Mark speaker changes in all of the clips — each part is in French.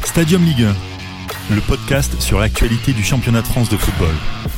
Speaker 1: Stadium Ligue 1, le podcast sur l'actualité du championnat de France de football.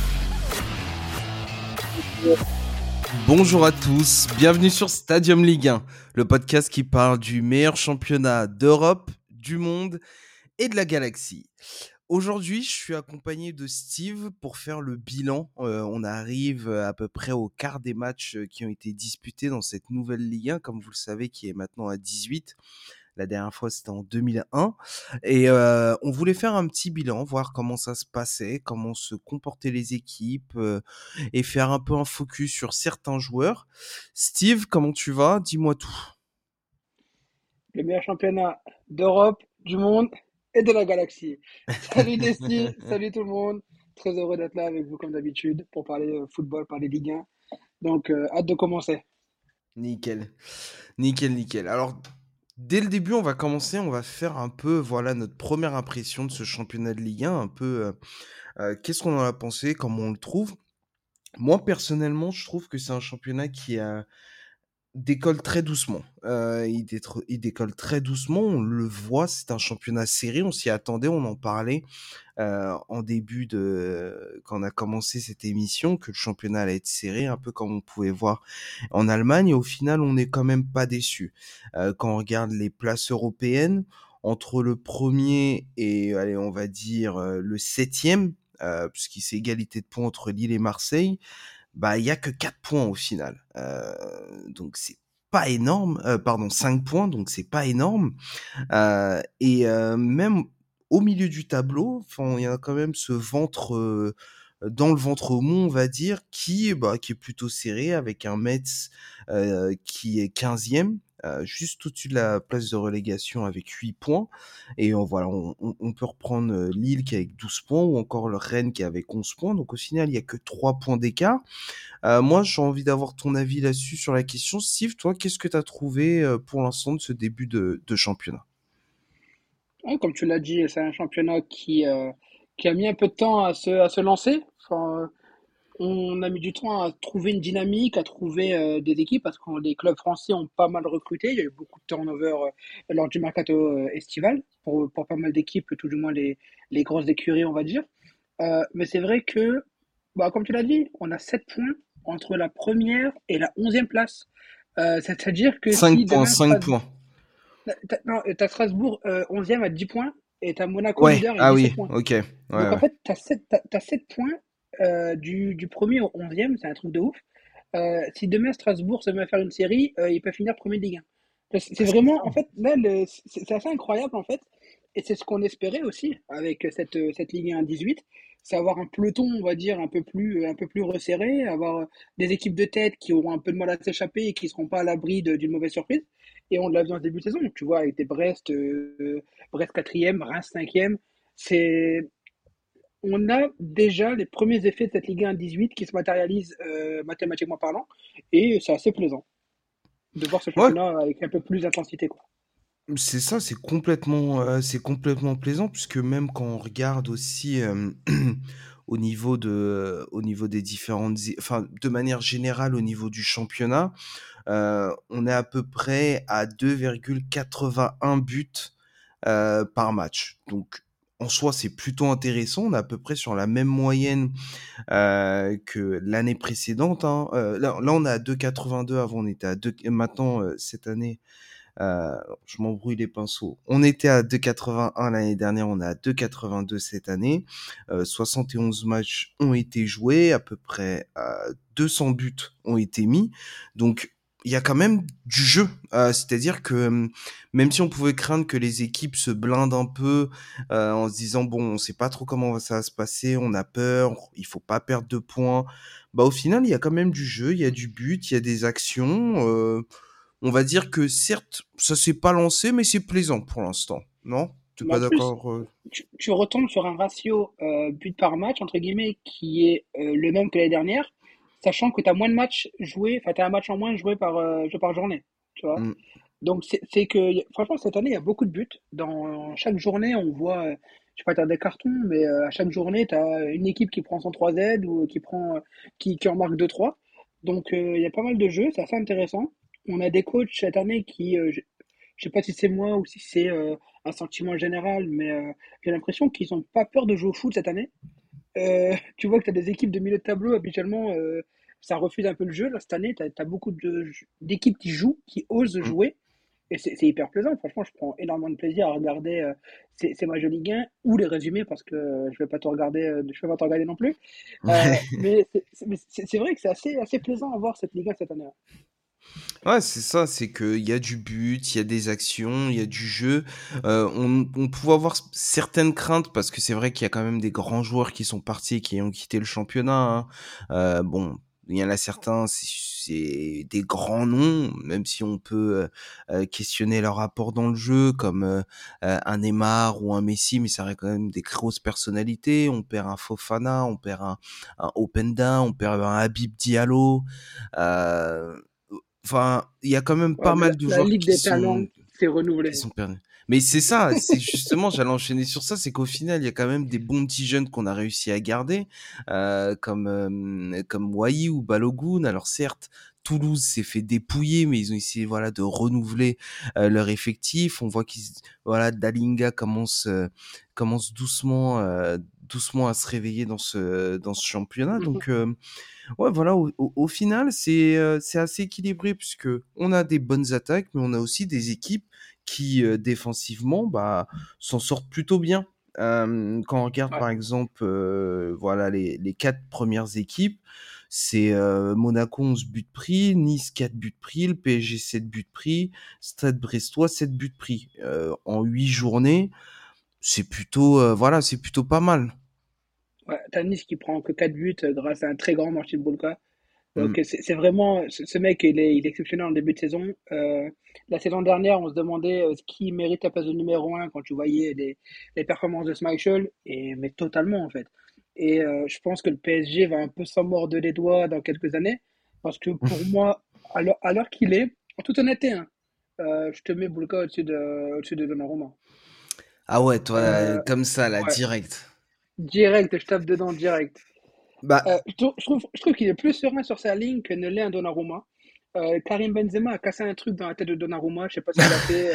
Speaker 2: Bonjour à tous, bienvenue sur Stadium Ligue 1, le podcast qui parle du meilleur championnat d'Europe, du monde et de la galaxie. Aujourd'hui, je suis accompagné de Steve pour faire le bilan. On arrive à peu près au quart des matchs qui ont été disputés dans cette nouvelle Ligue 1, comme vous le savez, qui est maintenant à 18. La dernière fois, c'était en 2001. Et on voulait faire un petit bilan, voir comment ça se passait, comment se comportaient les équipes et faire un peu un focus sur certains joueurs. Steve, comment tu vas? Dis-moi tout.
Speaker 3: Le meilleur championnat d'Europe, du monde et de la galaxie. Salut Desti, salut tout le monde. Très heureux d'être là avec vous comme d'habitude pour parler football, parler Ligue 1. Donc, hâte de commencer.
Speaker 2: Nickel. Alors, dès le début, on va faire un peu, voilà, notre première impression de ce championnat de Ligue 1, un peu, qu'est-ce qu'on en a pensé, comment on le trouve. Moi, personnellement, je trouve que c'est un championnat qui décolle très doucement. Il décolle très doucement, on le voit, c'est un championnat serré, on s'y attendait, on en parlait en début quand on a commencé cette émission, que le championnat allait être serré, un peu comme on pouvait voir en Allemagne, et au final, on n'est quand même pas déçu. Quand on regarde les places européennes, entre le premier et, allez, on va dire, le septième, puisqu'il c'est égalité de points entre Lille et Marseille, bah, il y a que 4 points au final. Donc c'est pas énorme. Pardon, 5 points, donc c'est pas énorme. Même au milieu du tableau, enfin, il y a quand même ce ventre, dans le ventre mou, on va dire, qui est plutôt serré avec un Metz qui est 15e, juste au-dessus de la place de relégation avec 8 points. Et voilà, on peut reprendre Lille qui est avec 12 points ou encore le Rennes qui est avec 11 points. Donc au final, il n'y a que 3 points d'écart. Moi, j'ai envie d'avoir ton avis là-dessus sur la question. Steve, toi, qu'est-ce que tu as trouvé pour l'instant de ce début de championnat?
Speaker 3: Ouais, comme tu l'as dit, c'est un championnat qui a mis un peu de temps à se lancer. Enfin, on a mis du temps à trouver une dynamique, à trouver des équipes parce que les clubs français ont pas mal recruté. Il y a eu beaucoup de turnover lors du mercato estival pour pas mal d'équipes, tout du moins les grosses écuries, on va dire. Mais c'est vrai que, bah, comme tu l'as dit, on a 7 points entre la première et la 11e place. C'est-à-dire que
Speaker 2: 5
Speaker 3: si
Speaker 2: points,
Speaker 3: demain
Speaker 2: 5 points.
Speaker 3: non, t'as Strasbourg 11e à 10 points et t'as Monaco
Speaker 2: Ouais,
Speaker 3: leader avec
Speaker 2: ah
Speaker 3: 17
Speaker 2: oui,
Speaker 3: points.
Speaker 2: ok. Ouais,
Speaker 3: Donc en
Speaker 2: ouais.
Speaker 3: fait, t'as 7 points du premier au 11e, c'est un truc de ouf. Si demain Strasbourg se met à faire une série, il peut finir premier de Ligue 1. C'est
Speaker 2: Ah, c'est
Speaker 3: vraiment, en
Speaker 2: énorme.
Speaker 3: fait, là, c'est assez incroyable, en fait. Et c'est ce qu'on espérait aussi avec cette Ligue 1 18, c'est avoir un peloton, on va dire, un peu plus resserré, avoir des équipes de tête qui auront un peu de mal à s'échapper et qui ne seront pas à l'abri d'une mauvaise surprise. Et on l'a vu en début de saison, tu vois, avec des Brest 4e, Reims 5e. C'est, on a déjà les premiers effets de cette Ligue 1 18 qui se matérialisent mathématiquement parlant, et c'est assez plaisant de voir ce
Speaker 2: Ouais,
Speaker 3: championnat avec un peu plus d'intensité, quoi.
Speaker 2: c'est ça, c'est complètement plaisant puisque même quand on regarde aussi au niveau des enfin, de manière générale au niveau du championnat, on est à peu près à 2,81 buts par match. Donc, en soi, c'est plutôt intéressant. On est à peu près sur la même moyenne que l'année précédente, hein. Là, on est à 2,82. Avant, on était à 2. Maintenant, cette année, je m'embrouille les pinceaux. On était à 2,81 l'année dernière, on est à 2,82 cette année. 71 matchs ont été joués, à peu près 200 buts ont été mis. Donc, il y a quand même du jeu. C'est-à-dire que même si on pouvait craindre que les équipes se blindent un peu en se disant, bon, on sait pas trop comment ça va se passer, on a peur, il faut pas perdre de points. Bah, au final, il y a quand même du jeu, il y a du but, il y a des actions. On va dire que certes, ça s'est pas lancé, mais c'est plaisant pour l'instant. Non? T'es
Speaker 3: Mais
Speaker 2: pas
Speaker 3: en plus,
Speaker 2: d'accord?
Speaker 3: tu retombes sur un ratio but par match, entre guillemets, qui est le même que l'année dernière, sachant que tu as moins de matchs joués, enfin, tu as un match en moins joué par journée, tu vois.
Speaker 2: Mm.
Speaker 3: Donc, c'est que, franchement, cette année, il y a beaucoup de buts. Dans chaque journée, on voit, je sais pas, tu as des cartons, mais à chaque journée, tu as une équipe qui prend son 3Z ou qui en marque 2-3. Donc, il y a pas mal de jeux, c'est assez intéressant. On a des coachs cette année Je sais pas si c'est moi ou si c'est un sentiment général, mais j'ai l'impression qu'ils ont pas peur de jouer au foot cette année. Tu vois que tu as des équipes de milieu de tableau, habituellement, ça refuse un peu le jeu. Là, cette année, tu as beaucoup d'équipes qui jouent, qui osent
Speaker 2: Mm.
Speaker 3: jouer. Et c'est hyper plaisant. Franchement, je prends énormément de plaisir à regarder ces matchs de Ligue 1 ou les résumés parce que je vais pas tout regarder, je vais pas tout regarder non plus. Mais c'est vrai que c'est assez plaisant à voir cette Ligue 1 cette année.
Speaker 2: Ouais, c'est ça, c'est qu'il y a du but, il y a des actions, il y a du jeu. On pouvait avoir certaines craintes parce que c'est vrai qu'il y a quand même des grands joueurs qui sont partis et qui ont quitté le championnat, hein. Bon, il y en a certains, c'est des grands noms, même si on peut questionner leur apport dans le jeu, comme un Neymar ou un Messi, mais ça reste quand même des grosses personnalités. On perd un Fofana, on perd un Openda, on perd un Habib Diallo. Euh, Enfin, il y a quand même
Speaker 3: Ouais,
Speaker 2: pas
Speaker 3: mais
Speaker 2: mal de
Speaker 3: la
Speaker 2: joueurs
Speaker 3: Ligue des talents s'est
Speaker 2: qui
Speaker 3: renouvelée.
Speaker 2: sont perdus. Mais c'est ça, c'est justement, j'allais enchaîner sur ça, c'est qu'au final, il y a quand même des bons petits jeunes qu'on a réussi à garder, comme Wai ou Balogun. Alors certes, Toulouse s'est fait dépouiller, mais ils ont essayé, voilà, de renouveler leur effectif. On voit voilà, Dalinga commence doucement à se réveiller dans ce championnat. Donc ouais, voilà, au final, c'est assez équilibré puisque on a des bonnes attaques, mais on a aussi des équipes qui, défensivement, bah, s'en sortent plutôt bien. Quand on regarde,
Speaker 3: Ouais.
Speaker 2: par exemple, voilà, les 4 premières équipes, c'est, Monaco 11 buts pris, Nice 4 buts pris, le PSG 7 buts pris, Stade Brestois 7 buts pris. En 8 journées, voilà, c'est plutôt pas mal.
Speaker 3: Ouais, t'as Nice qui prend que 4 buts grâce à un très grand Marcin Bulka.
Speaker 2: Mmh.
Speaker 3: Donc c'est vraiment ce mec il est exceptionnel en début de saison. La saison dernière, on se demandait qui mérite la place de numéro un quand tu voyais les performances de Schmeichel et mais totalement en fait. Et je pense que le PSG va un peu s'en mordre les doigts dans quelques années parce que pour moi à l'heure qu'il est, en toute honnêteté, hein, je te mets Bulka au-dessus de Donnarumma.
Speaker 2: Ah ouais, toi,
Speaker 3: Euh,
Speaker 2: comme ça, là,
Speaker 3: ouais,
Speaker 2: direct.
Speaker 3: direct, je tape dedans direct.
Speaker 2: Bah,
Speaker 3: Je trouve qu'il est plus serein sur sa ligne que ne l'est un Donnarumma. Karim Benzema a cassé un truc dans la tête de Donnarumma, je sais pas ce qu'il a fait.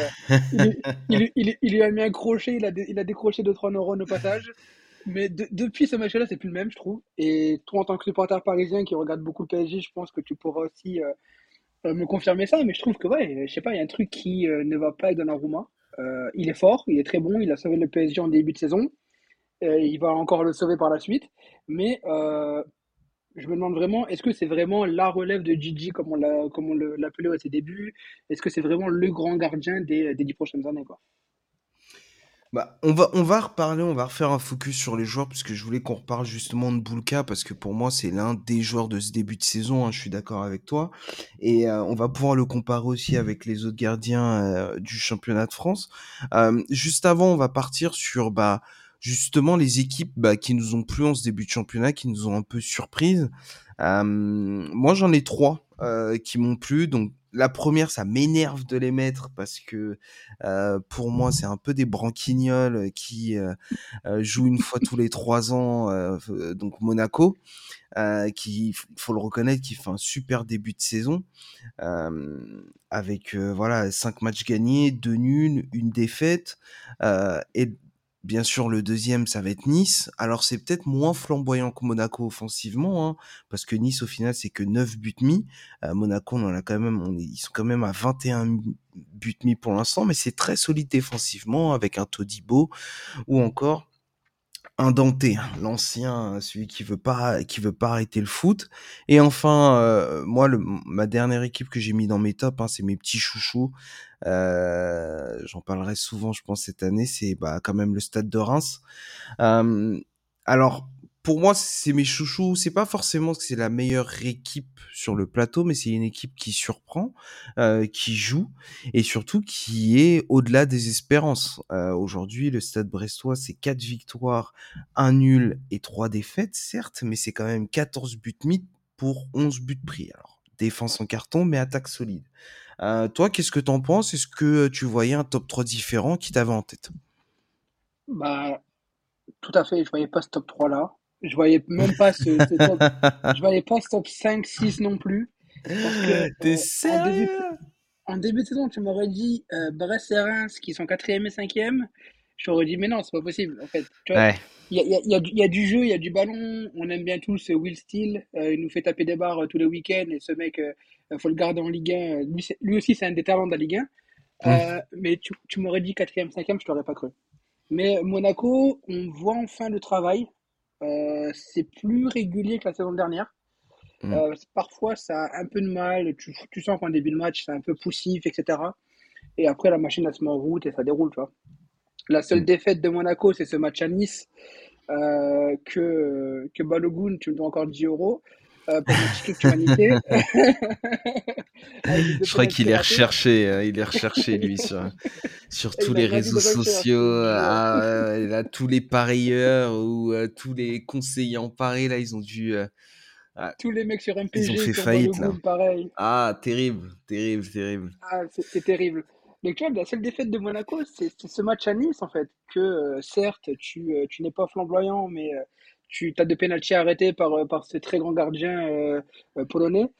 Speaker 3: Il lui a mis un crochet, il a décroché 2-3 neurones au passage. Mais depuis ce match-là, c'est plus le même, je trouve. Et toi, en tant que supporter parisien qui regarde beaucoup le PSG, je pense que tu pourras aussi me confirmer ça. Mais je trouve que, ouais, je sais pas, il y a un truc qui ne va pas avec Donnarumma. Il est fort, il est très bon, il a sauvé le PSG en début de saison. Il va encore le sauver par la suite. Mais je me demande vraiment, est-ce que c'est vraiment la relève de Gigi comme on l'appelait à ses débuts? Est-ce que c'est vraiment le grand gardien des 10 prochaines années, quoi?
Speaker 2: on va reparler, on va refaire un focus sur les joueurs, puisque je voulais qu'on reparle justement de Boulka, parce que pour moi, c'est l'un des joueurs de ce début de saison, hein, je suis d'accord avec toi. Et on va pouvoir le comparer aussi avec les autres gardiens du championnat de France. Juste avant, on va partir sur bah, justement les équipes bah, qui nous ont plu en ce début de championnat, qui nous ont un peu surprises. Moi, j'en ai trois qui m'ont plu. Donc, la première, ça m'énerve de les mettre parce que pour moi, c'est un peu des branquignoles qui jouent une fois tous les 3 ans. Donc Monaco, qui, faut le reconnaître, qui fait un super début de saison avec voilà 5 matchs gagnés, 2 nuls, une défaite et bien sûr le deuxième ça va être Nice. Alors c'est peut-être moins flamboyant que Monaco offensivement, hein, parce que Nice au final c'est que 9 buts mis. Monaco on en a quand même, ils sont quand même à 21 buts mis pour l'instant, mais c'est très solide défensivement avec un Todibo ou encore un Dante, l'ancien, celui qui veut pas arrêter le foot. Et enfin, moi, ma dernière équipe que j'ai mis dans mes tops, hein, c'est mes petits chouchous. J'en parlerai souvent, je pense, cette année. C'est bah, quand même le Stade de Reims. Euh, alors, pour moi, c'est mes chouchous. C'est pas forcément que c'est la meilleure équipe sur le plateau, mais c'est une équipe qui surprend, qui joue et surtout qui est au-delà des espérances. Aujourd'hui, le Stade Brestois, c'est 4 victoires, un nul et 3 défaites, certes, mais c'est quand même 14 buts mis pour 11 buts pris. Alors, défense en carton, mais attaque solide. Toi, qu'est-ce que t'en penses? Est-ce que tu voyais un top 3 différent qui t'avait en tête?
Speaker 3: Bah, tout à fait, je voyais pas ce top 3 là. Je voyais même pas ce top. Je voyais pas ce top 5, 6 non plus. Parce que
Speaker 2: T'es
Speaker 3: en début,
Speaker 2: sérieux?
Speaker 3: en début de saison, tu m'aurais dit Brest et Reims qui sont quatrième et cinquième. J'aurais dit, mais non, c'est pas possible. En fait, tu vois,
Speaker 2: Ouais.
Speaker 3: il y a du jeu, il y a du ballon. On aime bien tous Will Steele. Il nous fait taper des barres tous les week-ends. Et ce mec, faut le garder en Ligue 1. Lui aussi, c'est un des talents de la Ligue 1.
Speaker 2: Hmm.
Speaker 3: Mais tu m'aurais dit quatrième, cinquième, je t'aurais pas cru. Mais Monaco, on voit enfin le travail. C'est plus régulier que la saison dernière.
Speaker 2: Hmm.
Speaker 3: Parfois, ça a un peu de mal. Tu sens qu'en début de match, c'est un peu poussif, etc. Et après, la machine, elle se met en route et ça déroule, tu vois. La seule
Speaker 2: Hmm.
Speaker 3: défaite de Monaco, c'est ce match à Nice que Balogun, tu me dois encore 10 euros pour mon ticket que tu m'as niqué. Avec les deux
Speaker 2: Je crois qu'il
Speaker 3: pénaltys
Speaker 2: est
Speaker 3: ratés.
Speaker 2: recherché, il est recherché lui sur
Speaker 3: Et
Speaker 2: tous
Speaker 3: il a
Speaker 2: les
Speaker 3: gravi
Speaker 2: réseaux
Speaker 3: de recherche,
Speaker 2: sociaux,
Speaker 3: je te jure.
Speaker 2: là, tous les parieurs ou tous les conseillers en paris là, ah,
Speaker 3: Tous les mecs sur
Speaker 2: ils ont
Speaker 3: MPG,
Speaker 2: fait
Speaker 3: sur
Speaker 2: faillite là.
Speaker 3: Balogun, pareil.
Speaker 2: Ah, terrible, terrible, terrible.
Speaker 3: Ah, c'est terrible. Mais tu vois, la seule défaite de Monaco, c'est ce match à Nice, en fait. Que certes, tu n'es pas flamboyant, mais tu as deux pénaltys arrêtés par ce très grand gardien polonais,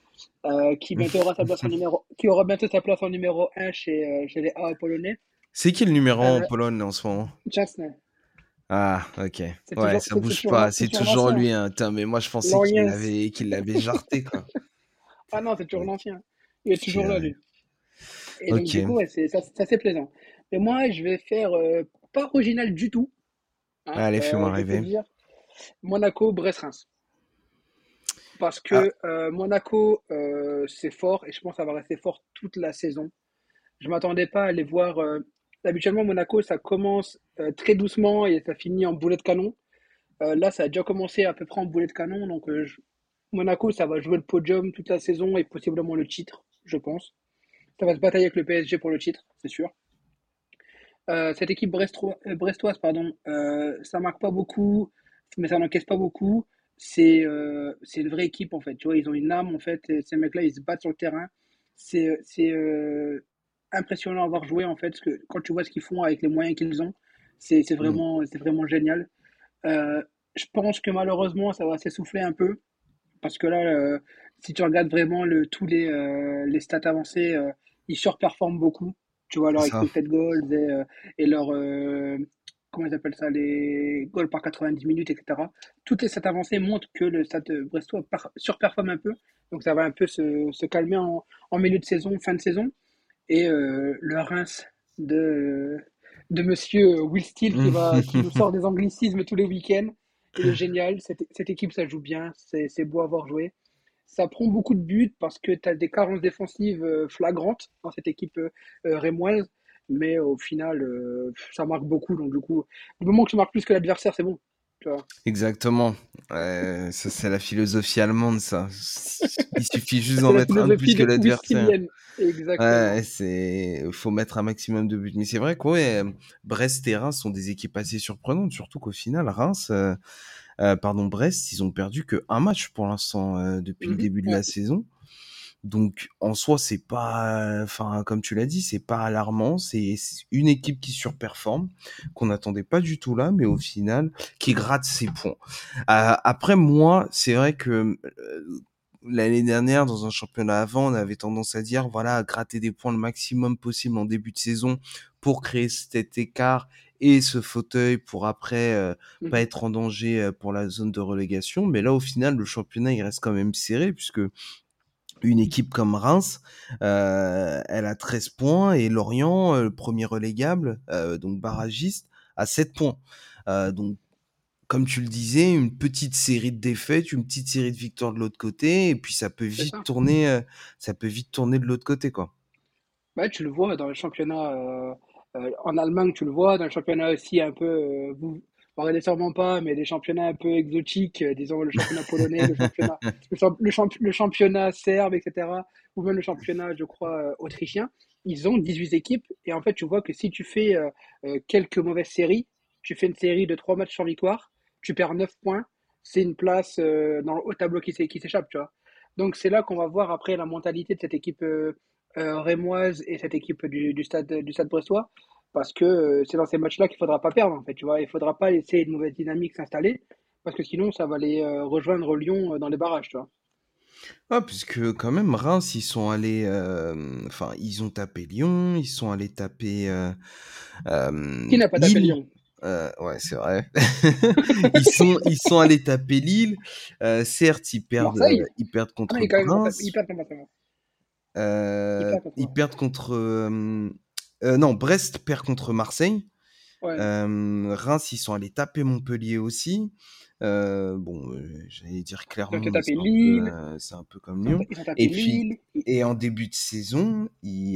Speaker 3: qui aura bientôt sa place en numéro un chez les A polonais.
Speaker 2: C'est qui le numéro 1 en
Speaker 3: Euh,
Speaker 2: Pologne là, en ce moment?
Speaker 3: Jasne,
Speaker 2: Ah, ok. Ouais, ça bouge pas.
Speaker 3: c'est
Speaker 2: C'est
Speaker 3: toujours
Speaker 2: toujours
Speaker 3: l'ancien.
Speaker 2: lui, hein. Putain, mais moi je pensais
Speaker 3: L'Oriens.
Speaker 2: qu'il l'avait jarté quoi.
Speaker 3: Ah non, c'est toujours
Speaker 2: Ok.
Speaker 3: l'ancien. Il est toujours là, lui. Et donc, du coup,
Speaker 2: Ok.
Speaker 3: ouais, ça c'est plaisant. Mais moi, je vais faire pas original du tout, hein,
Speaker 2: Allez, fais-moi
Speaker 3: je vais te
Speaker 2: rêver.
Speaker 3: dire Monaco, Brest-Reims. Parce
Speaker 2: Ah,
Speaker 3: que Monaco, c'est fort et je pense que ça va rester fort toute la saison. Je m'attendais pas à les voir. Habituellement, Monaco, ça commence très doucement et ça finit en boulet de canon. Là, ça a déjà commencé à peu près en boulet de canon. Donc, Monaco, ça va jouer le podium toute la saison et possiblement le titre, je pense. Ça va se batailler avec le PSG pour le titre, c'est sûr. Cette équipe brestoise, pardon, ça marque pas beaucoup, mais ça n'encaisse pas beaucoup. C'est une vraie équipe en fait. Tu vois, ils ont une âme en fait. Et ces mecs-là, ils se battent sur le terrain. C'est impressionnant à voir jouer en fait. Parce que quand tu vois ce qu'ils font avec les moyens qu'ils ont,
Speaker 2: hmm.
Speaker 3: c'est vraiment génial. Euh, je pense que malheureusement, ça va s'essouffler un peu parce que là, si tu regardes vraiment les stats avancées, ils surperforment beaucoup. Tu vois,
Speaker 2: C'est
Speaker 3: leur
Speaker 2: ça.
Speaker 3: expected goals et leur, comment ils appellent ça, les goals par 90 minutes, etc. Toutes les stats avancées montrent que le stade brestois surperforme un peu. Donc ça va un peu se calmer en milieu de saison, fin de saison. Et le Reims de, de monsieur Will Steele qui nous sort des anglicismes tous les week-ends. Il est génial. Cette équipe, ça joue bien. C'est beau à voir jouer. Ça prend beaucoup de buts parce que tu as des carences défensives flagrantes dans cette équipe rémoise. Mais au final, ça marque beaucoup. Donc, du coup, du moment que tu marques plus que l'adversaire, c'est bon. Tu vois.
Speaker 2: Exactement. Ça, c'est la philosophie allemande, ça. Il suffit juste d'en
Speaker 3: C'est la
Speaker 2: mettre un de plus
Speaker 3: philosophie
Speaker 2: que
Speaker 3: de
Speaker 2: l'adversaire.
Speaker 3: Wistilienne.
Speaker 2: Ouais,
Speaker 3: Exactement.
Speaker 2: faut mettre un maximum de buts. Mais c'est vrai que ouais, Brest et Reims sont des équipes assez surprenantes, surtout qu'au final, Brest, ils ont perdu que un match pour l'instant depuis le
Speaker 3: Mhm,
Speaker 2: début de
Speaker 3: ouais,
Speaker 2: la saison. Donc en soi, c'est pas, enfin comme tu l'as dit, c'est pas alarmant. C'est une équipe qui surperforme, qu'on n'attendait pas du tout là, mais au final, qui gratte ses points. Après moi, c'est vrai que l'année dernière, dans un championnat avant, on avait tendance à dire, voilà, gratter des points le maximum possible en début de saison pour créer cet écart et ce fauteuil pour après pas
Speaker 3: mhm,
Speaker 2: être en danger pour la zone de relégation. Mais là, au final, le championnat, il reste quand même serré puisque une équipe comme Reims, elle a 13 points et Lorient, premier relégable, donc barragiste, a 7 points. Donc comme tu le disais, une petite série de défaites, une petite série de victoires de l'autre côté, et puis
Speaker 3: c'est ça.
Speaker 2: ça peut vite tourner de l'autre côté, quoi.
Speaker 3: Ouais, tu le vois dans le championnat en Allemagne, tu le vois dans le championnat aussi un peu, vous regardez sûrement pas, mais des championnats un peu exotiques, disons le championnat polonais, le championnat serbe, etc., ou même le championnat, je crois, autrichien, ils ont 18 équipes, et en fait, tu vois que si tu fais quelques mauvaises séries, tu fais une série de 3 matchs sans victoire, tu perds 9 points, c'est une place dans le haut tableau qui s'échappe, tu vois. Donc c'est là qu'on va voir après la mentalité de cette équipe rémoise et cette équipe du stade brestois, parce que c'est dans ces matchs-là qu'il faudra pas perdre, en fait, tu vois. Il faudra pas laisser une mauvaise dynamique s'installer, parce que sinon, ça va les rejoindre Lyon dans les barrages, tu vois.
Speaker 2: Ah, puisque quand même, Reims, ils sont allés, enfin, ils ont tapé Lyon, ils sont allés taper
Speaker 3: Qui n'a pas tapé
Speaker 2: Lille.
Speaker 3: Lyon?
Speaker 2: Ouais, c'est vrai. Ils sont allés taper Lille. Certes,
Speaker 3: Marseille?
Speaker 2: ils perdent
Speaker 3: Ah non,
Speaker 2: contre
Speaker 3: ils
Speaker 2: Reims.
Speaker 3: perdent contre Marseille. Ils perdent contre
Speaker 2: Ils
Speaker 3: Marseille.
Speaker 2: perdent contre. Non, Brest perd contre Marseille.
Speaker 3: Ouais.
Speaker 2: Reims, ils sont allés taper Montpellier aussi. Bon, j'allais dire
Speaker 3: Ils ont
Speaker 2: Clermont, mais
Speaker 3: tapé Lille.
Speaker 2: c'est un peu comme Lyon.
Speaker 3: Ils ont tapé
Speaker 2: Et puis,
Speaker 3: Lille.
Speaker 2: et en début de saison,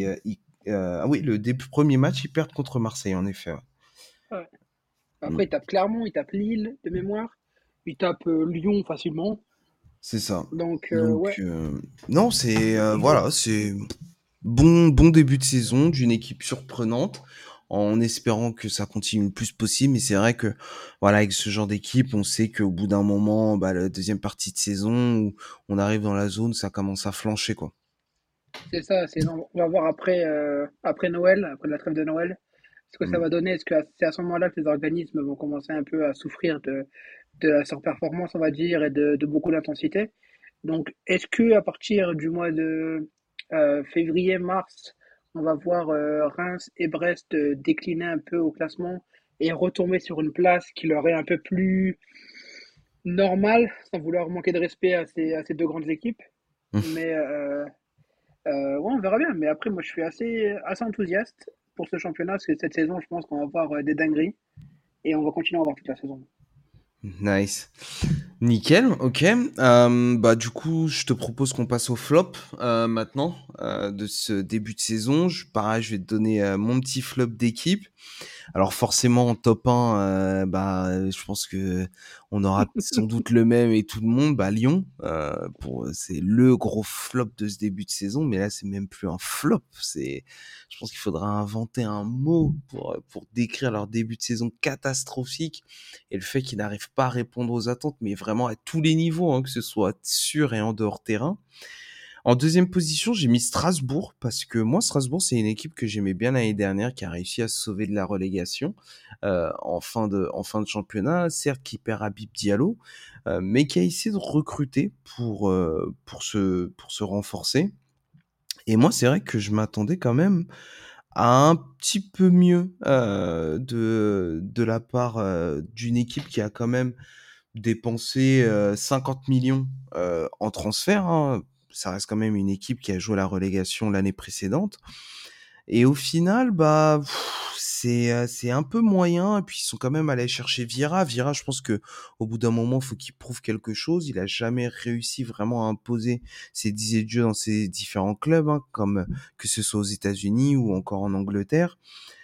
Speaker 2: ah oui, premier match, ils perdent contre Marseille, en effet. Ouais.
Speaker 3: Ouais.
Speaker 2: Mm.
Speaker 3: Après, ils tapent Clermont, ils tapent Lille, de mémoire. Ils tapent Lyon facilement.
Speaker 2: C'est ça.
Speaker 3: Donc,
Speaker 2: Donc,
Speaker 3: ouais.
Speaker 2: non, c'est
Speaker 3: Ils ont...
Speaker 2: voilà, c'est bon début de saison d'une équipe surprenante, en espérant que ça continue le plus possible. Mais c'est vrai que voilà, avec ce genre d'équipe, on sait qu'au bout d'un moment, bah, la deuxième partie de saison où on arrive dans la zone, ça commence à flancher, quoi.
Speaker 3: C'est ça. On va voir après, après Noël, après la trêve de Noël, ce que ça
Speaker 2: Mm.
Speaker 3: va donner. Est-ce que c'est à ce moment-là que les organismes vont commencer un peu à souffrir de la surperformance, on va dire, et de beaucoup d'intensité. Donc, est-ce que à partir du mois de février-mars, on va voir Reims et Brest décliner un peu au classement et retomber sur une place qui leur est un peu plus normale, sans vouloir manquer de respect à ces deux grandes équipes. Mais ouais, on verra bien. Mais après, moi, je suis assez enthousiaste pour ce championnat parce que cette saison, je pense qu'on va voir des dingueries et on va continuer à voir toute la saison.
Speaker 2: Nice. Nickel, ok. Bah du coup, je te propose qu'on passe au flop maintenant de ce début de saison. Pareil, je vais te donner mon petit flop d'équipe. Alors forcément en top 1, bah je pense que on aura sans doute le même et tout le monde, bah Lyon, c'est le gros flop de ce début de saison, mais là c'est même plus un flop, je pense qu'il faudra inventer un mot pour décrire leur début de saison catastrophique et le fait qu'ils n'arrivent pas à répondre aux attentes, mais vraiment à tous les niveaux, hein, que ce soit sur et en dehors terrain. En deuxième position, j'ai mis Strasbourg parce que moi, Strasbourg, c'est une équipe que j'aimais bien l'année dernière, qui a réussi à se sauver de la relégation en fin de championnat. Certes, qui perd Habib Diallo, mais qui a essayé de recruter pour se renforcer. Et moi, c'est vrai que je m'attendais quand même à un petit peu mieux de la part d'une équipe qui a quand même dépensé 50 millions en transfert, hein. Ça reste quand même une équipe qui a joué la relégation l'année précédente. Et au final, bah, c'est un peu moyen. Et puis ils sont quand même allés chercher Vieira. Vieira, je pense que au bout d'un moment, faut qu'il prouve quelque chose. Il a jamais réussi vraiment à imposer ses disets de jeu dans ses différents clubs, hein, comme que ce soit aux États-Unis ou encore en Angleterre.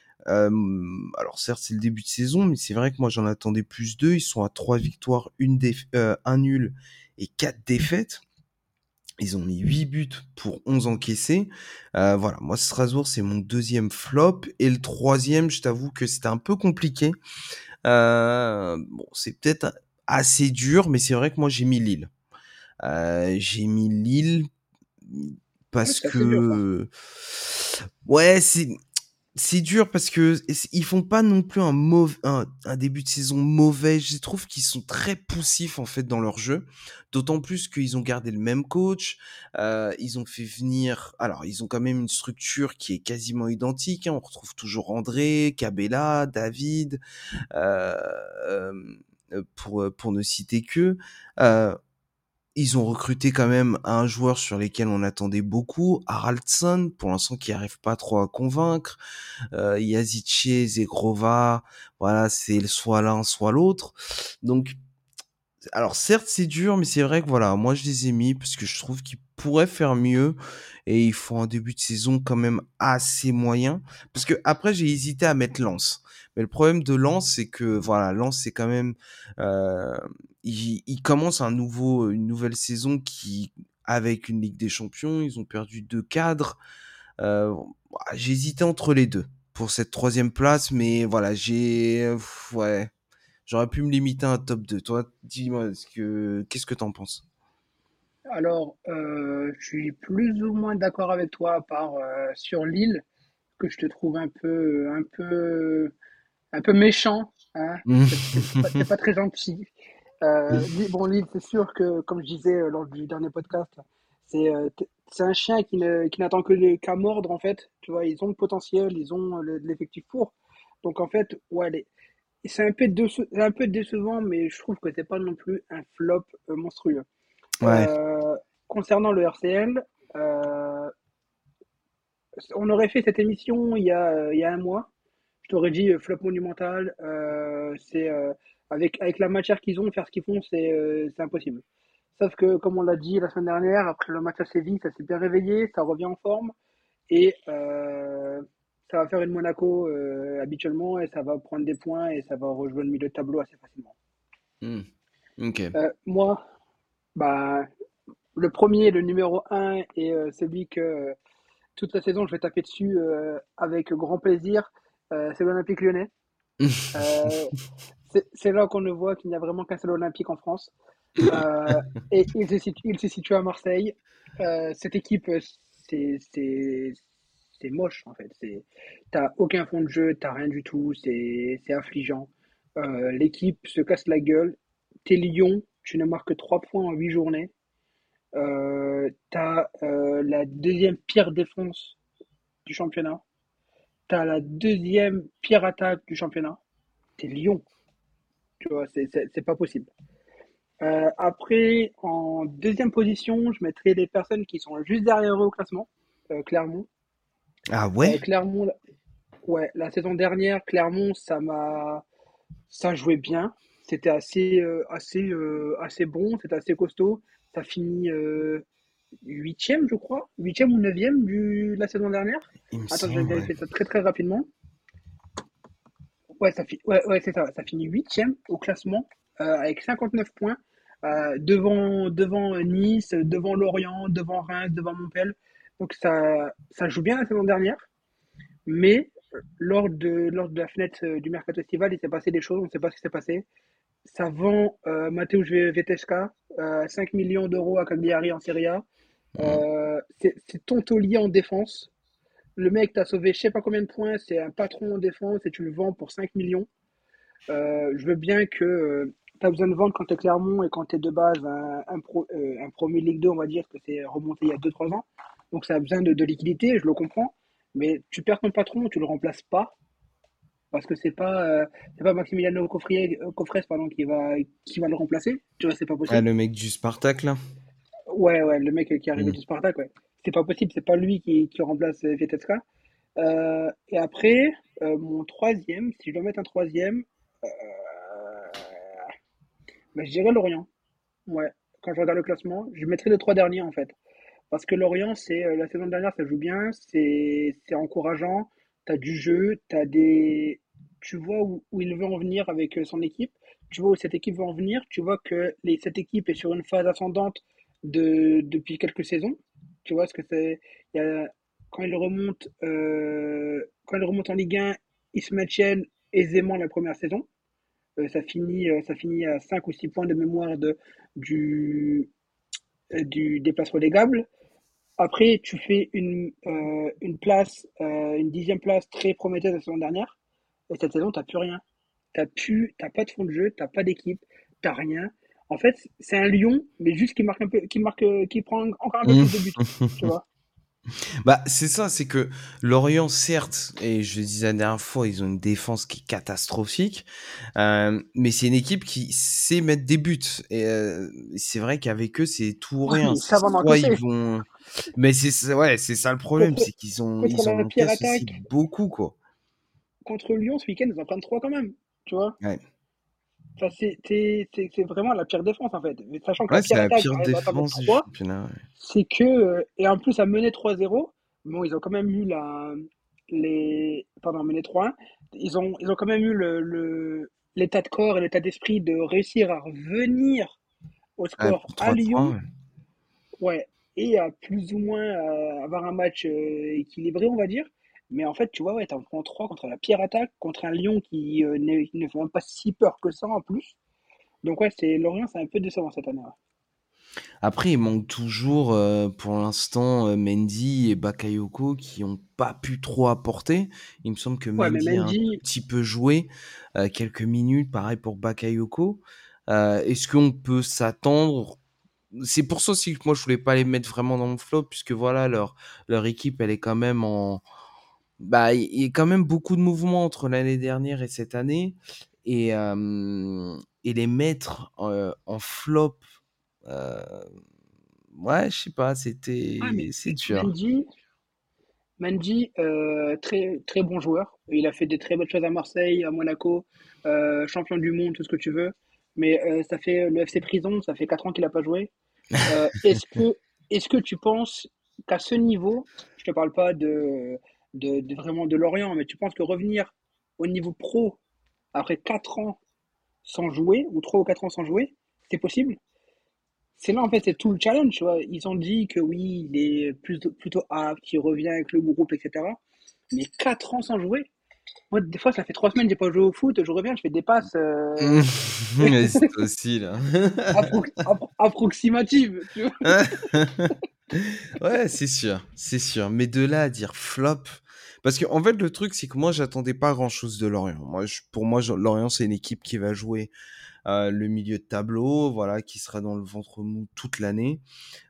Speaker 2: Alors certes, c'est le début de saison, mais c'est vrai que moi j'en attendais plus d'eux. Ils sont à 3 victoires, un nul et 4 défaites. Ils ont mis 8 buts pour 11 encaissés. Voilà, moi Strasbourg, c'est mon deuxième flop. Et le troisième, je t'avoue que c'était un peu compliqué. Bon, c'est peut-être assez dur, mais c'est vrai que moi j'ai mis Lille. J'ai mis Lille
Speaker 3: Ouais,
Speaker 2: parce
Speaker 3: c'est assez dur, ça.
Speaker 2: que ouais, c'est dur parce que ils font pas non plus un début de saison mauvais. Je trouve qu'ils sont très poussifs en fait dans leur jeu. D'autant plus qu'ils ont gardé le même coach. Ils ont fait venir. Alors ils ont quand même une structure qui est quasiment identique, hein. On retrouve toujours André, Cabella, David, euh, euh, pour ne citer que. Euh, Ils ont recruté quand même un joueur sur lesquels on attendait beaucoup, Haraldsson, pour l'instant qui arrive pas trop à convaincre. Yazice, Zegrova, voilà, c'est soit l'un, soit l'autre. Donc, alors certes c'est dur, mais c'est vrai que voilà, moi je les ai mis parce que je trouve qu'ils pourraient faire mieux et ils font un début de saison quand même assez moyen. Parce que après j'ai hésité à mettre Lens, mais le problème de Lens c'est que voilà, Lens c'est quand même, euh, ils commencent une nouvelle saison qui avec une Ligue des Champions, ils ont perdu 2 cadres. J'ai hésité entre les deux pour cette troisième place, mais voilà, ouais. J'aurais pu me limiter à un top 2. Toi, dis-moi, qu'est-ce que t'en penses?
Speaker 3: Alors, je suis plus ou moins d'accord avec toi, à part sur Lille, que je te trouve un peu méchant, hein. T'es pas très gentil. Bon, Lille, c'est sûr que, comme je disais lors du dernier podcast, c'est un chien qui n'attend qu'à mordre, en fait. Tu vois, ils ont le potentiel, ils ont l'effectif pour. Donc, en fait, ouais, c'est un peu décevant, mais je trouve que c'est pas non plus un flop monstrueux.
Speaker 2: Ouais,
Speaker 3: Euh, Concernant le RCL, euh, on aurait fait cette émission il y a un mois. Je t'aurais dit flop monumental. Avec la matière qu'ils ont, faire ce qu'ils font, c'est impossible. Sauf que, comme on l'a dit la semaine dernière, après le match à Séville, ça s'est bien réveillé, ça revient en forme et ça va faire une Monaco habituellement et ça va prendre des points et ça va rejoindre le milieu de tableau assez facilement.
Speaker 2: hmm, ok.
Speaker 3: Moi, bah, le premier, le numéro un et celui que toute la saison je vais taper dessus avec grand plaisir, c'est l'Olympique lyonnais. Euh, c'est là qu'on ne voit qu'il n'y a vraiment qu'un seul Olympique en France. Euh, et il se situe à Marseille. Cette équipe, c'est c'est- c'est moche en fait. T'as aucun fond de jeu, t'as rien du tout. C'est affligeant. L'équipe se casse la gueule. T'es Lyon, tu ne marques que 3 points en 8 journées. T'as la deuxième pire défense du championnat. T'as la deuxième pire attaque du championnat. T'es Lyon. Tu vois, c'est pas possible. Après, en deuxième position, je mettrai les personnes qui sont juste derrière eux au classement. Clermont.
Speaker 2: Ah ouais?
Speaker 3: Clermont, ouais, la saison dernière, Clermont, ça jouait bien. C'était assez bon, c'était assez costaud. Ça finit huitième, je crois, huitième ou neuvième la saison dernière.
Speaker 2: Il me
Speaker 3: Attends, je vais
Speaker 2: semble, ouais.
Speaker 3: vérifier ça très très rapidement. Ouais, c'est ça. Ça finit huitième au classement avec 59 points devant Nice, devant Lorient, devant Reims, devant Montpellier. Donc ça joue bien la saison dernière, mais lors de la fenêtre du mercato estival, il s'est passé des choses, on ne sait pas ce qui s'est passé. Ça vend Mateusz Vetesca, 5 millions d'euros à Cagliari en Serie A.
Speaker 2: Hmm.
Speaker 3: C'est ton taulier en défense. Le mec t'a sauvé je sais pas combien de points, c'est un patron en défense et tu le vends pour 5 millions. Je veux bien que tu as besoin de vendre quand tu es Clermont et quand tu es de base un premier Ligue 2, on va dire que c'est remonté il y a 2 3 ans. Donc ça a besoin de liquidité, je le comprends. Mais tu perds ton patron, tu le remplaces pas. Parce que c'est pas Maximiliano Cofres pardon, qui va le remplacer. Tu vois, c'est pas
Speaker 2: Ah,
Speaker 3: possible.
Speaker 2: le mec du Spartak, là?
Speaker 3: Ouais, le mec qui est arrivé
Speaker 2: Hmm.
Speaker 3: du Spartak, ouais. C'est pas possible, c'est pas lui qui remplace Vieteska. Et après, mon troisième, si je dois mettre un troisième, euh, bah, je dirais Lorient. Ouais, quand je regarde le classement, je mettrai les 3 derniers en fait. Parce que Lorient, la saison dernière, ça joue bien, c'est encourageant, tu as du jeu, tu vois où il veut en venir avec son équipe, tu vois où cette équipe veut en venir, tu vois que cette équipe est sur une phase ascendante depuis quelques saisons. Tu vois ce que c'est. il y a- quand il remonte en Ligue 1, ils se maintiennent aisément la première saison. Ça finit à 5 ou 6 points de mémoire du, des places relégables. Après, tu fais une 10e place très prometteuse la saison dernière. Et cette saison, t'as plus rien. T'as pas de fond de jeu, t'as pas d'équipe, t'as rien. En fait, c'est un Lyon, mais juste qui prend encore un peu
Speaker 2: Hmm.
Speaker 3: plus de buts. Tu vois?
Speaker 2: Bah, c'est ça, c'est que Lorient, certes, et je le disais la dernière fois, ils ont une défense qui est catastrophique, mais c'est une équipe qui sait mettre des buts. Et c'est vrai qu'avec eux, c'est tout ou
Speaker 3: Ouais,
Speaker 2: rien.
Speaker 3: mais
Speaker 2: C'est
Speaker 3: ça va
Speaker 2: soit ils
Speaker 3: m'encaisser.
Speaker 2: vont, mais ouais, c'est ça le problème,
Speaker 3: Contre,
Speaker 2: c'est
Speaker 3: contre
Speaker 2: ils en
Speaker 3: la pire
Speaker 2: encaissent aussi
Speaker 3: attaque,
Speaker 2: beaucoup, quoi.
Speaker 3: contre Lyon ce week-end, ils en prennent 3 quand même. Tu vois?
Speaker 2: Ouais,
Speaker 3: Enfin, c'est vraiment la pire défense en fait. Mais sachant que la
Speaker 2: ouais, c'est
Speaker 3: pire
Speaker 2: la
Speaker 3: attaque
Speaker 2: pire
Speaker 3: arrive à t'en mettre
Speaker 2: défense du
Speaker 3: 3,
Speaker 2: championnat. Ouais.
Speaker 3: c'est que. Et en plus, à mener 3-0, bon, ils ont quand même eu pardon, mener 3-1, ils ont quand même eu l'état de corps et l'état d'esprit de réussir à revenir au
Speaker 2: Ouais,
Speaker 3: score
Speaker 2: pour
Speaker 3: à
Speaker 2: 3-3,
Speaker 3: Lyon,
Speaker 2: ouais.
Speaker 3: ouais, et à plus ou moins avoir un match équilibré, on va dire. Mais en fait, tu vois, ouais, t'en prends 3 contre la pire attaque, contre un Lyon qui ne fait même pas si peur que ça en plus. Donc ouais, Lorient, c'est un peu décevant cette année. Ouais,
Speaker 2: Après, il manque toujours, pour l'instant, Mendy et Bakayoko qui ont pas pu trop apporter. Il me semble que
Speaker 3: ouais mais
Speaker 2: Mendy a un tout
Speaker 3: Mendy,
Speaker 2: petit peu joué, quelques minutes, pareil pour Bakayoko. Est-ce qu'on peut s'attendre? C'est pour ça aussi que moi je voulais pas les mettre vraiment dans mon flop, puisque voilà, leur équipe, elle est quand même en. Bah, il y a quand même beaucoup de mouvements entre l'année dernière et cette année. Et les mettre en flop, euh, ouais, je sais pas,
Speaker 3: Ah, mais
Speaker 2: c'est dur.
Speaker 3: Mendy, très, très bon joueur. Il a fait des très bonnes choses à Marseille, à Monaco, champion du monde, tout ce que tu veux. Mais ça fait le FC Prison, ça fait 4 ans qu'il n'a pas joué. Euh, est-ce que, est-ce que tu penses qu'à ce niveau, je te parle pas de vraiment de Lorient, mais tu penses que revenir au niveau pro après 4 ans sans jouer, ou 3 ou 4 ans sans jouer, c'est possible? C'est là, en fait, c'est tout le challenge, tu vois. Ils ont dit que oui, il est plutôt apte, qu'il revient avec le groupe, etc. Mais 4 ans sans jouer. Moi, des fois, ça fait 3 semaines que j'ai pas joué au foot, je reviens, je fais des passes
Speaker 2: C'est aussi là.
Speaker 3: approximatives, tu vois.
Speaker 2: Ouais, c'est sûr. Mais de là à dire flop, parce que en fait le truc c'est que moi j'attendais pas grand-chose de Lorient. Pour moi, Lorient c'est une équipe qui va jouer le milieu de tableau, voilà, qui sera dans le ventre mou toute l'année.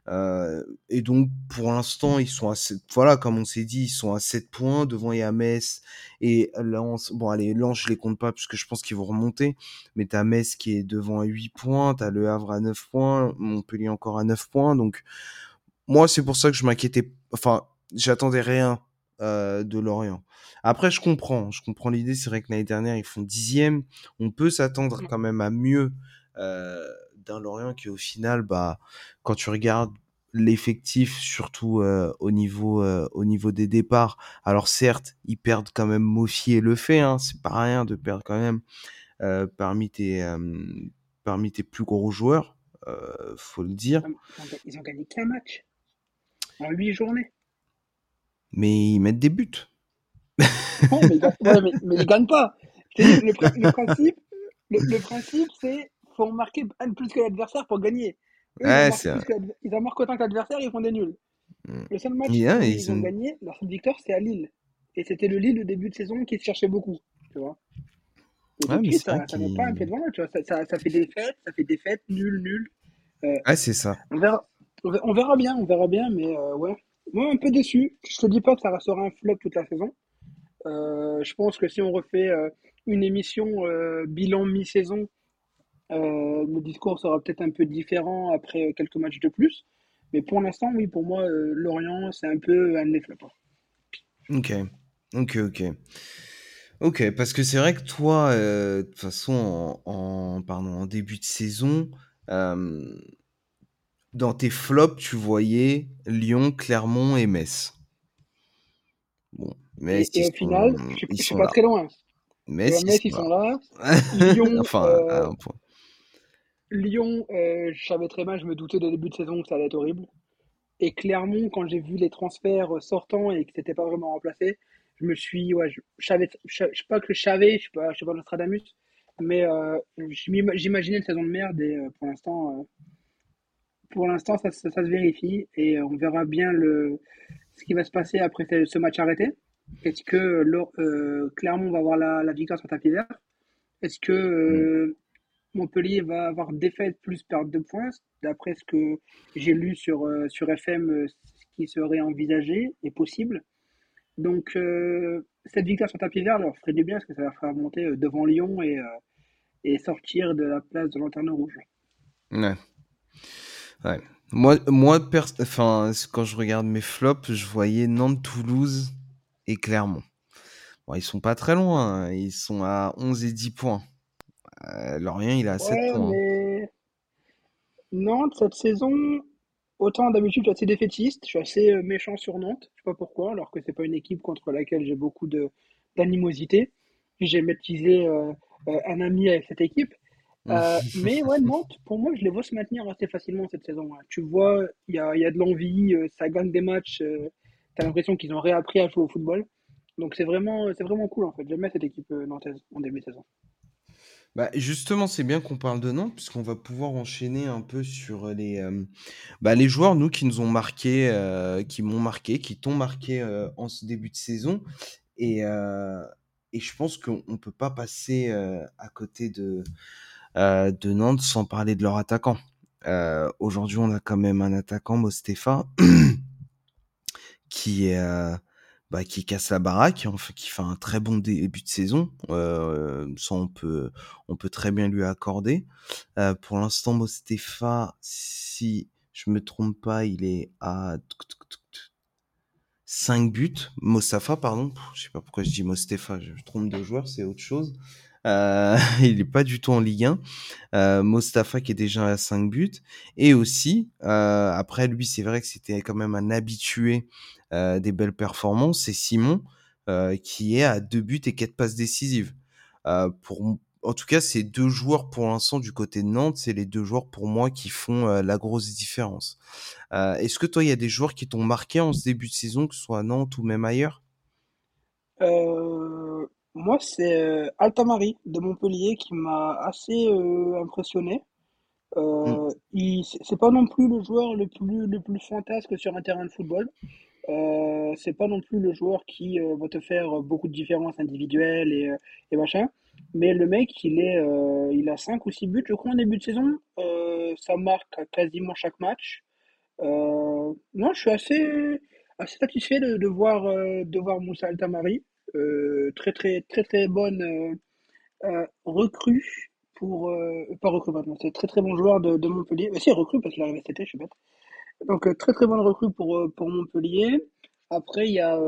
Speaker 2: Et donc pour l'instant ils sont à 7, voilà, comme on s'est dit, ils sont à 7 points devant Metz et Lens. Bon allez, Lens je les compte pas puisque je pense qu'ils vont remonter, mais t'as Metz qui est devant à 8 points, t'as Le Havre à 9 points, Montpellier encore à 9 points, donc moi, c'est pour ça que je m'inquiétais. Enfin, j'attendais rien de Lorient. Après, je comprends l'idée. C'est vrai que l'année dernière, ils font 10e. On peut s'attendre quand même à mieux d'un Lorient qui, au final, bah, quand tu regardes l'effectif, surtout au niveau des départs. Alors certes, ils perdent quand même Mofi et Lefebvre. Hein, c'est pas rien de perdre quand même euh, parmi tes euh, parmi tes plus gros joueurs. Faut le dire.
Speaker 3: Ils ont gagné qu'un match en 8 journées.
Speaker 2: Mais ils mettent des buts.
Speaker 3: Ouais, mais ils gagnent pas. Je te dis, le principe, c'est faut en marquer un de plus que l'adversaire pour gagner. Eux,
Speaker 2: Ouais, c'est
Speaker 3: ils en marquent autant que l'adversaire, ils font des nuls.
Speaker 2: mm.
Speaker 3: Le seul match
Speaker 2: Yeah,
Speaker 3: où
Speaker 2: ils
Speaker 3: ils ont
Speaker 2: ont...
Speaker 3: gagné, leur seule victoire, c'est à Lille. Et c'était le Lille au début de saison qui se cherchait beaucoup, tu vois. Et
Speaker 2: Ouais, mais
Speaker 3: depuis,
Speaker 2: c'est vrai
Speaker 3: ça ne va pas un pied
Speaker 2: qu'ils...
Speaker 3: devant l'autre, tu vois. Ça fait défaite, nul, nul. Euh,
Speaker 2: Ouais, c'est ça.
Speaker 3: on verra, on verra bien, mais ouais. Moi, un peu déçu. Je te dis pas que ça restera un flop toute la saison. Je pense que si on refait une émission bilan mi-saison, le discours sera peut-être un peu différent après quelques matchs de plus. Mais pour l'instant, oui, pour moi, Lorient, c'est un peu un des flops.
Speaker 2: Ok, ok. Ok, parce que c'est vrai que toi, de toute façon, pardon, en début de saison, euh, dans tes flops, tu voyais Lyon, Clermont et Metz. Bon, Metz,
Speaker 3: Et au final,
Speaker 2: ils
Speaker 3: je suis
Speaker 2: sont
Speaker 3: pas
Speaker 2: là.
Speaker 3: très loin. Tu vois,
Speaker 2: Metz, ils
Speaker 3: Metz,
Speaker 2: sont
Speaker 3: ils
Speaker 2: là.
Speaker 3: sont là. Lyon,
Speaker 2: Enfin, à un point.
Speaker 3: Je savais très bien, je me doutais dès le début de saison que ça allait être horrible. Et Clermont, quand j'ai vu les transferts sortants et que c'était pas vraiment remplacé, je me suis, ouais, je savais, je sais pas que je savais, je suis pas Nostradamus, mais j'imaginais une saison de merde et pour l'instant, ça se vérifie et on verra bien ce qui va se passer après ce match arrêté. Est-ce que Clermont va avoir la victoire sur tapis vert? Est-ce que
Speaker 2: Mm.
Speaker 3: Montpellier va avoir défaite plus perte de points, d'après ce que j'ai lu sur FM, ce qui serait envisagé et possible. Donc, cette victoire sur tapis vert leur ferait du bien parce que ça leur ferait monter devant Lyon et sortir de la place de lanterne rouge.
Speaker 2: Ouais, ouais. Enfin, quand je regarde mes flops, je voyais Nantes, Toulouse et Clermont. Bon, ils sont pas très loin, hein. Ils sont à 11 et 10 points. Lorient, il est à 7
Speaker 3: Ouais,
Speaker 2: points.
Speaker 3: mais Nantes, cette saison, autant d'habitude, je suis assez défaitiste, je suis assez méchant sur Nantes, je sais pas pourquoi, alors que c'est pas une équipe contre laquelle j'ai beaucoup d'animosité. Puis j'ai maîtrisé un ami avec cette équipe.
Speaker 2: Hein.
Speaker 3: Mais ouais, Nantes, pour moi, je les vois se maintenir assez facilement cette saison, hein. Tu vois, il y a de l'envie, ça gagne des matchs, t'as l'impression qu'ils ont réappris à jouer au football. Donc c'est vraiment cool en fait. J'aime bien cette équipe nantaise en début de saison.
Speaker 2: Bah, justement, c'est bien qu'on parle de Nantes, puisqu'on va pouvoir enchaîner un peu sur bah, les joueurs, nous, qui nous ont marqué, qui m'ont marqué, qui t'ont marqué en ce début de saison. Et, euh, et je pense qu'on ne peut pas passer à côté de Nantes, sans parler de leur attaquant. Aujourd'hui, on a quand même un attaquant, Mostefa, qui est qui casse la baraque, qui fait un très bon début de saison. Ça, on peut très bien lui accorder. Pour l'instant, Mostefa, si je me trompe pas, il est à 5 buts. Mostafa, pardon. Je sais pas pourquoi je dis Mostefa, je trompe de joueur, c'est autre chose. Il est pas du tout en Ligue 1. Mostafa qui est déjà à 5 buts. Et aussi, après lui, c'est vrai que c'était quand même un habitué des belles performances. C'est Simon qui est à 2 buts et 4 passes décisives. En tout cas, ces deux joueurs pour l'instant du côté de Nantes, c'est les deux joueurs pour moi qui font la grosse différence. Est-ce que toi, il y a des joueurs qui t'ont marqué en ce début de saison, que ce soit à Nantes ou même ailleurs?
Speaker 3: Moi, c'est Altamari de Montpellier qui m'a assez impressionné.
Speaker 2: Mm.
Speaker 3: C'est pas non plus le joueur le plus fantasque sur un terrain de football. C'est pas non plus le joueur qui va te faire beaucoup de différences individuelles et machin. Mais le mec, il a 5 ou 6 buts, je crois, en début de saison. Ça marque à quasiment chaque match. Non, je suis assez satisfait de voir Moussa Altamari. Très bonne recrue pas recrue maintenant, c'est très très bon joueur de Montpellier. Mais si, recrue parce qu'il est arrivé cet été, je suis bête. Donc très très bonne recrue pour Montpellier. Après, il y a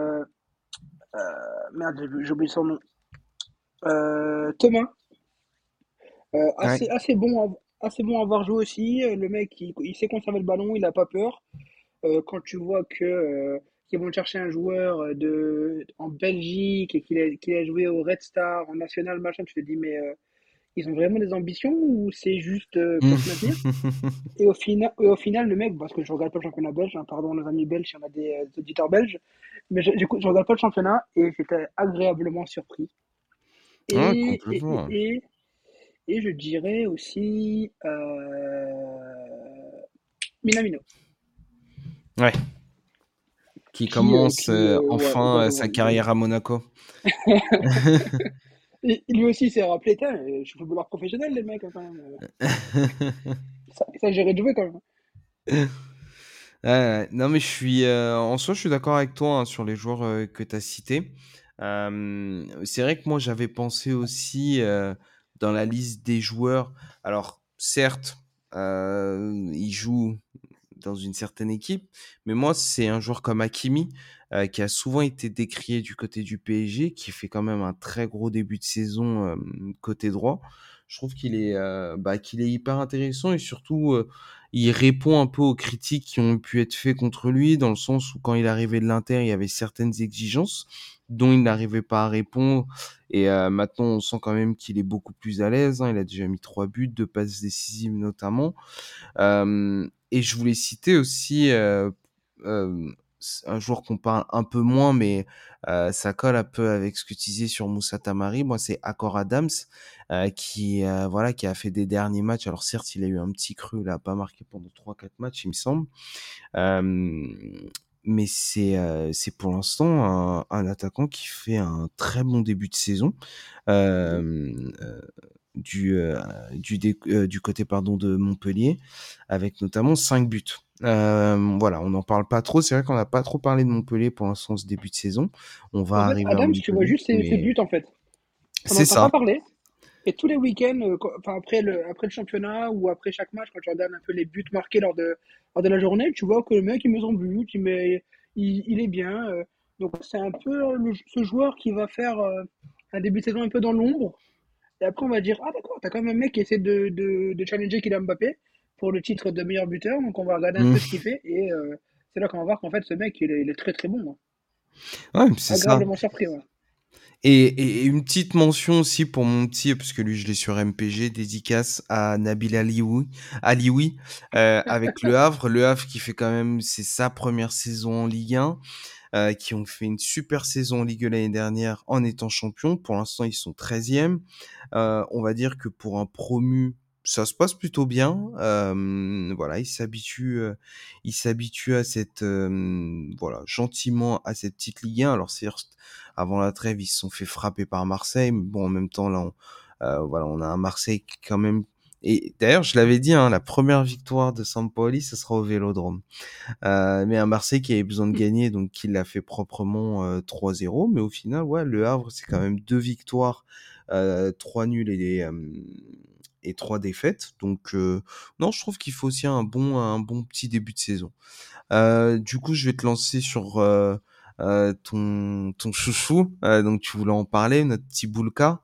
Speaker 3: merde, j'ai oublié son nom. Thomas,
Speaker 2: Ouais.
Speaker 3: assez bon à avoir joué aussi. Le mec, il sait conserver le ballon, il a pas peur. Quand tu vois qu'ils vont chercher un joueur en Belgique et qu'il a joué au Red Star, en National, machin, tu te dis, mais ils ont vraiment des ambitions ou c'est juste pour se maintenir? Et au final, le mec, parce que je regarde pas le championnat belge, hein, pardon nos amis belges, si on a des auditeurs belges, mais je regarde pas le championnat et j'étais agréablement surpris.
Speaker 2: Ouais,
Speaker 3: Et, et, et,
Speaker 2: complètement.
Speaker 3: et, et je dirais aussi Minamino,
Speaker 2: Ouais. Qui commence
Speaker 3: ouais,
Speaker 2: enfin sa carrière à Monaco.
Speaker 3: Et lui aussi s'est rappelé, tiens, je suis footballeur professionnel, les mecs, quand même. Ça gérait de jouer quand même.
Speaker 2: Ouais, ouais. Non, mais en soi, je suis d'accord avec toi hein, sur les joueurs que tu as cités. C'est vrai que moi, j'avais pensé aussi dans la liste des joueurs. Alors, certes, il joue dans une certaine équipe, mais moi, c'est un joueur comme Hakimi qui a souvent été décrié du côté du PSG, qui fait quand même un très gros début de saison côté droit. Je trouve qu'il est hyper intéressant et surtout il répond un peu aux critiques qui ont pu être faites contre lui, dans le sens où quand il arrivait de l'Inter, il y avait certaines exigences dont il n'arrivait pas à répondre. Et maintenant, on sent quand même qu'il est beaucoup plus à l'aise. Hein. Il a déjà mis 3 buts, 2 passes décisives notamment. Et je voulais citer aussi euh, un joueur qu'on parle un peu moins, mais ça colle un peu avec ce que tu disais sur Moussa Tamari. Moi, c'est Akor Adams qui a fait des derniers matchs. Alors certes, il a eu un petit creux, il a pas marqué pendant 3 4 matchs, il me semble. Mais c'est pour l'instant un attaquant qui fait un très bon début de saison. Euh, euh, du côté pardon de Montpellier avec notamment 5 buts. Voilà, on n'en parle pas trop. C'est vrai qu'on n'a pas trop parlé de Montpellier pour l'instant ce début de saison. On va
Speaker 3: En fait,
Speaker 2: arriver à
Speaker 3: Adams, tu vois
Speaker 2: Montpellier,
Speaker 3: juste ses
Speaker 2: mais
Speaker 3: buts, en fait. On
Speaker 2: c'est
Speaker 3: n'entend
Speaker 2: ça.
Speaker 3: pas parler. Et tous les week-ends, enfin, après le championnat ou après chaque match, quand tu regardes un peu les buts marqués lors de la journée, tu vois que le mec, il met son but, il est bien. Donc, c'est un peu ce joueur qui va faire un début de saison un peu dans l'ombre. Et après, on va dire, ah d'accord, t'as quand même un mec qui essaie de challenger Kylian Mbappé pour le titre de meilleur buteur. Donc, on va regarder un peu ce
Speaker 2: Mm.
Speaker 3: qu'il fait. Et c'est là qu'on va voir qu'en fait, ce mec, il est très très bon, hein.
Speaker 2: Ouais, c'est ça.
Speaker 3: Agréablement surpris, ouais.
Speaker 2: Et une petite mention aussi pour mon petit, parce que lui je l'ai sur MPG, dédicace à Nabil Alioui avec Le Havre. Le Havre qui fait quand même, c'est sa première saison en Ligue 1. Qui ont fait une super saison en Ligue l'année dernière en étant champions. Pour l'instant, ils sont 13e. On va dire que pour un promu, ça se passe plutôt bien. Voilà, il s'habitue à voilà, gentiment à cette petite Ligue 1. Alors certes, avant la trêve, ils se sont fait frapper par Marseille, mais bon, en même temps, là, Voilà, on a un Marseille qui quand même. Et d'ailleurs, je l'avais dit, hein, la première victoire de Sampaoli, ce sera au Vélodrome. Mais un Marseille qui avait besoin de gagner, donc qui l'a fait proprement 3-0. Mais au final, ouais, Le Havre, c'est quand même 2 victoires, 3 nuls et 3 défaites. Donc, non, je trouve qu'il faut aussi un bon petit début de saison. Du coup, je vais te lancer sur ton chouchou. Donc, tu voulais en parler, notre petit Boulka,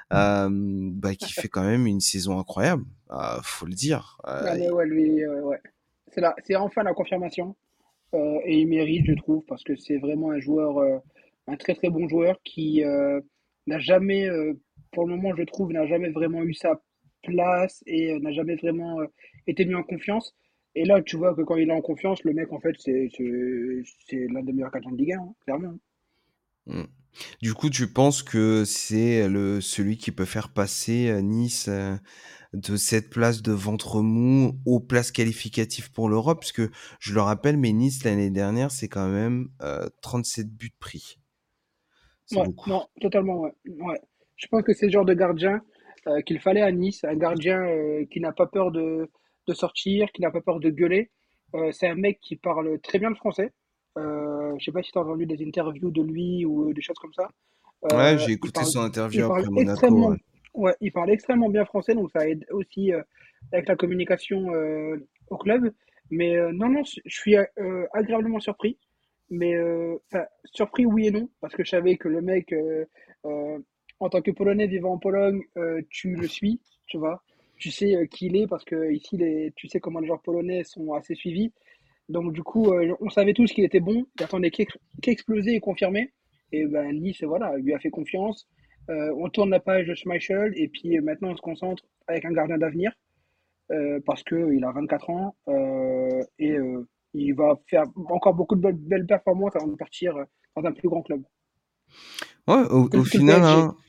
Speaker 2: qui fait quand même une saison incroyable. Faut le dire.
Speaker 3: Ah, mais ouais, lui, ouais. C'est enfin la confirmation. Et il mérite, je trouve, parce que c'est vraiment un joueur, un très très bon joueur qui n'a jamais, pour le moment, je trouve, n'a jamais vraiment eu sa place et n'a jamais vraiment été mis en confiance. Et là, tu vois que quand il est en confiance, le mec, en fait, c'est l'un des meilleurs gardiens de Ligue 1, hein, clairement.
Speaker 2: Mm. Du coup, tu penses que c'est celui qui peut faire passer Nice de cette place de ventre mou aux places qualificatives pour l'Europe? Parce que je le rappelle, mais Nice l'année dernière, c'est quand même 37 buts pris. C'est
Speaker 3: Ouais,
Speaker 2: beaucoup.
Speaker 3: non, totalement, ouais. Ouais. Je pense que c'est le genre de gardien qu'il fallait à Nice, un gardien qui n'a pas peur de sortir, qui n'a pas peur de gueuler. C'est un mec qui parle très bien le français. Je sais pas si tu as entendu des interviews de lui ou des choses comme ça.
Speaker 2: Ouais, j'ai
Speaker 3: Il
Speaker 2: écouté
Speaker 3: parle,
Speaker 2: son
Speaker 3: il
Speaker 2: interview
Speaker 3: parle
Speaker 2: après Monaco.
Speaker 3: extrêmement,
Speaker 2: Ouais.
Speaker 3: ouais, il parle extrêmement bien français, donc ça aide aussi avec la communication au club. Mais non, non, je suis agréablement surpris. Mais enfin, surpris oui et non, parce que je savais que le mec, euh, en tant que Polonais vivant en Pologne, tu le suis, tu vois. Tu sais qui il est, parce que ici, tu sais comment les joueurs polonais sont assez suivis. Donc du coup, on savait tous qu'il était bon, il attendait qu'exploser et confirmer. Et ben Nice, voilà, lui a fait confiance. On tourne la page de Schmeichel et puis maintenant on se concentre avec un gardien d'avenir parce qu'il a 24 ans et il va faire encore beaucoup de belles performances avant de partir dans un plus grand club
Speaker 2: Ouais, au
Speaker 3: que le
Speaker 2: final,
Speaker 3: PSG.
Speaker 2: hein,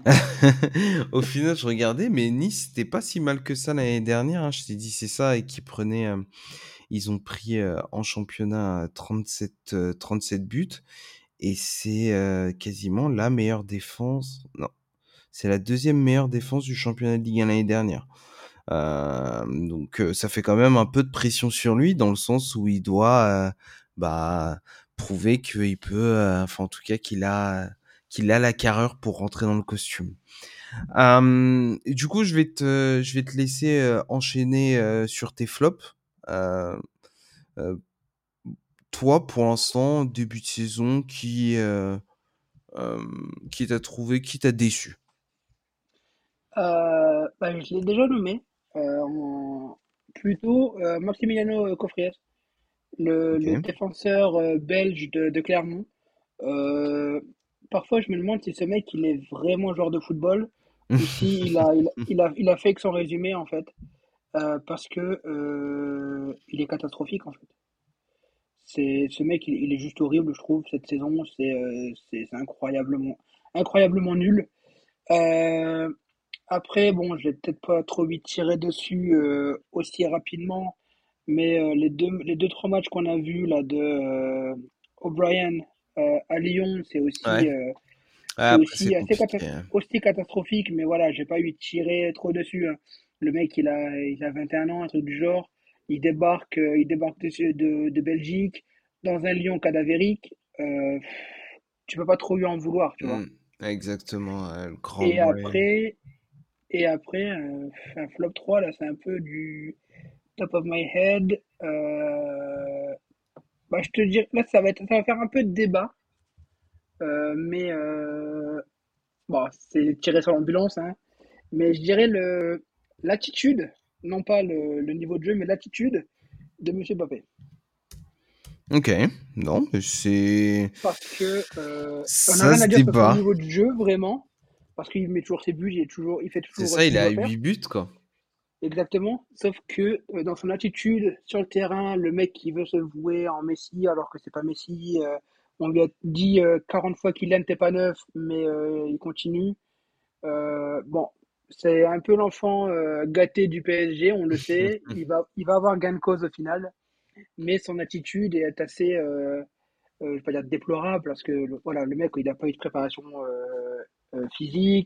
Speaker 2: au final, je regardais, mais Nice, c'était pas si mal que ça l'année dernière, hein. Je t'ai dit, c'est ça, et qui prenaient, ils ont pris en championnat 37 buts, et c'est quasiment la meilleure défense. Non, c'est la deuxième meilleure défense du championnat de Ligue 1 l'année dernière. Donc ça fait quand même un peu de pression sur lui, dans le sens où il doit bah, prouver qu'il peut, enfin en tout cas qu'il a la carrure pour rentrer dans le costume. Et du coup, je vais te laisser enchaîner sur tes flops. Euh, euh, Toi, pour l'instant, début de saison, euh, qui t'a déçu?
Speaker 3: Bah, je l'ai déjà nommé plutôt Maximiliano Cofré, le
Speaker 2: Ok.
Speaker 3: défenseur belge de Clermont. Euh, Parfois, je me demande si ce mec, il est vraiment joueur de football ou si il a fait que son résumé, en fait, parce que il est catastrophique, en fait. Ce mec, il est juste horrible, je trouve, cette saison. C'est incroyablement nul. Euh, Après, bon, je vais peut-être pas trop lui tirer dessus aussi rapidement, mais les deux, trois matchs qu'on a vus là de O'Brien à Lyon,
Speaker 2: Ouais. Ouais,
Speaker 3: c'est
Speaker 2: après, c'est
Speaker 3: aussi
Speaker 2: compliqué, hein.
Speaker 3: aussi catastrophique, mais voilà, j'ai pas eu tiré trop dessus, hein. Le mec, il a 21 ans, un truc du genre. Il débarque de Belgique dans un Lyon cadavérique. Tu peux pas trop lui en vouloir, tu vois.
Speaker 2: Mm, exactement, le grand
Speaker 3: Et
Speaker 2: boy.
Speaker 3: après, et après un flop 3 là, c'est un peu du top of my head. Bah, je te dirais, là, ça va faire un peu de débat, mais bon, c'est tiré sur l'ambulance, hein. Mais je dirais l'attitude, non pas le niveau de jeu, mais l'attitude de Monsieur Mbappé.
Speaker 2: Ok, non, mais
Speaker 3: Parce que on n'a
Speaker 2: ça
Speaker 3: rien
Speaker 2: se
Speaker 3: à dire sur son
Speaker 2: débat.
Speaker 3: niveau de jeu, vraiment. Parce qu'il met toujours ses buts, il fait
Speaker 2: C'est
Speaker 3: toujours
Speaker 2: ça,
Speaker 3: ce
Speaker 2: il
Speaker 3: qu'il
Speaker 2: est à
Speaker 3: doit faire.
Speaker 2: 8 buts, quoi.
Speaker 3: Exactement. Sauf que dans son attitude sur le terrain, le mec qui veut se vouer en Messi alors que c'est pas Messi, on lui a dit 40 fois qu'il aime, t'es pas neuf, mais il continue. Bon, c'est un peu l'enfant gâté du PSG, on le sait. Il va avoir gain de cause au final, mais son attitude est assez, je vais pas dire déplorable, parce que voilà, le mec, il n'a pas eu de préparation physique,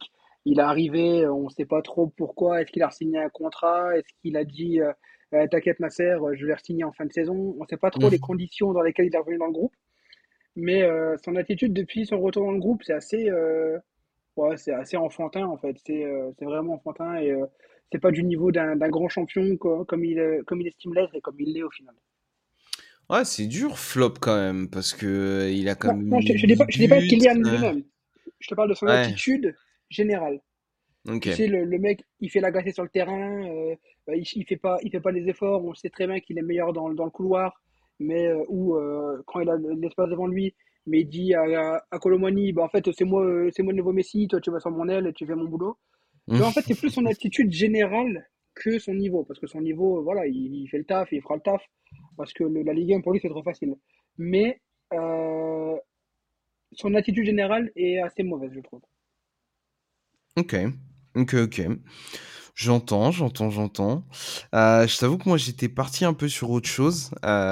Speaker 3: Il est arrivé, on ne sait pas trop pourquoi. Est-ce qu'il a signé un contrat? Est-ce qu'il a dit t'inquiète, ma sœur, je vais re-signer en fin de saison? On ne sait pas trop les conditions dans lesquelles il est revenu dans le groupe. Mais son attitude depuis son retour dans le groupe, ouais, c'est assez enfantin en fait. C'est vraiment enfantin et c'est pas du niveau d'un grand champion comme il estime l'être et comme il l'est au final.
Speaker 2: Ouais, c'est dur, flop quand même, parce que il a quand
Speaker 3: Non,
Speaker 2: même
Speaker 3: non,
Speaker 2: mis
Speaker 3: je
Speaker 2: 8
Speaker 3: dis pas
Speaker 2: buts.
Speaker 3: Kylian lui-même. Je te parle de son
Speaker 2: Ouais,
Speaker 3: attitude générale.
Speaker 2: ok.
Speaker 3: Tu sais, le mec, il fait la glacée sur le terrain, il fait pas les efforts. On sait très bien qu'il est meilleur dans le couloir, mais quand il a l'espace devant lui, mais il dit à Kolo Muani, bah en fait c'est moi le nouveau Messi, toi tu vas sur mon aile et tu fais mon boulot. Tu vois, en fait c'est plus son attitude générale que son niveau, parce que son niveau, voilà, il fait le taf, il fera le taf, parce que la Ligue 1 pour lui c'est trop facile. Mais euh, son attitude générale est assez mauvaise, je trouve.
Speaker 2: Ok, ok. J'entends. Je t'avoue que moi j'étais parti un peu sur autre chose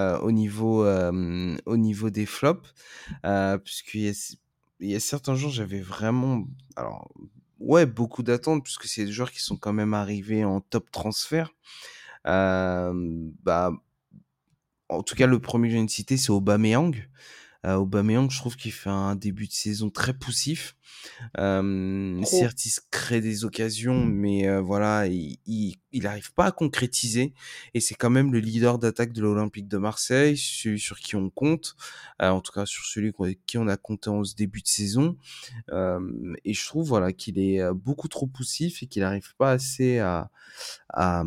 Speaker 2: au niveau des flops, il y a certains jours j'avais vraiment, alors ouais, beaucoup d'attentes puisque c'est des joueurs qui sont quand même arrivés en top transfert. Bah, en tout cas le premier que je viens de citer c'est Aubameyang. Aubameyang, je trouve qu'il fait un début de saison très poussif.
Speaker 3: Trop.
Speaker 2: Certes, il se crée des occasions, mais voilà, il arrive pas à concrétiser. Et c'est quand même le leader d'attaque de l'Olympique de Marseille, celui sur qui on compte, en tout cas sur celui avec qui on a compté en ce début de saison. Et je trouve voilà qu'il est beaucoup trop poussif et qu'il n'arrive pas assez à,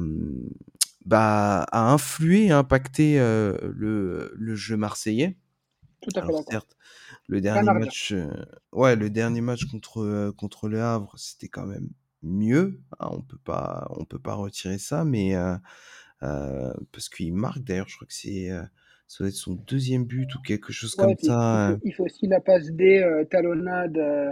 Speaker 2: à influer, et impacter le jeu marseillais.
Speaker 3: Tout à fait
Speaker 2: Alors
Speaker 3: d'accord.
Speaker 2: certes, le
Speaker 3: Rien
Speaker 2: dernier
Speaker 3: à redire.
Speaker 2: match, ouais, le dernier match contre Le Havre, c'était quand même mieux, hein, on peut pas retirer ça, mais parce qu'il marque d'ailleurs, je crois que ça doit être son deuxième but ou quelque chose
Speaker 3: Ouais,
Speaker 2: comme
Speaker 3: puis
Speaker 2: ça.
Speaker 3: il fait aussi la passe D talonnade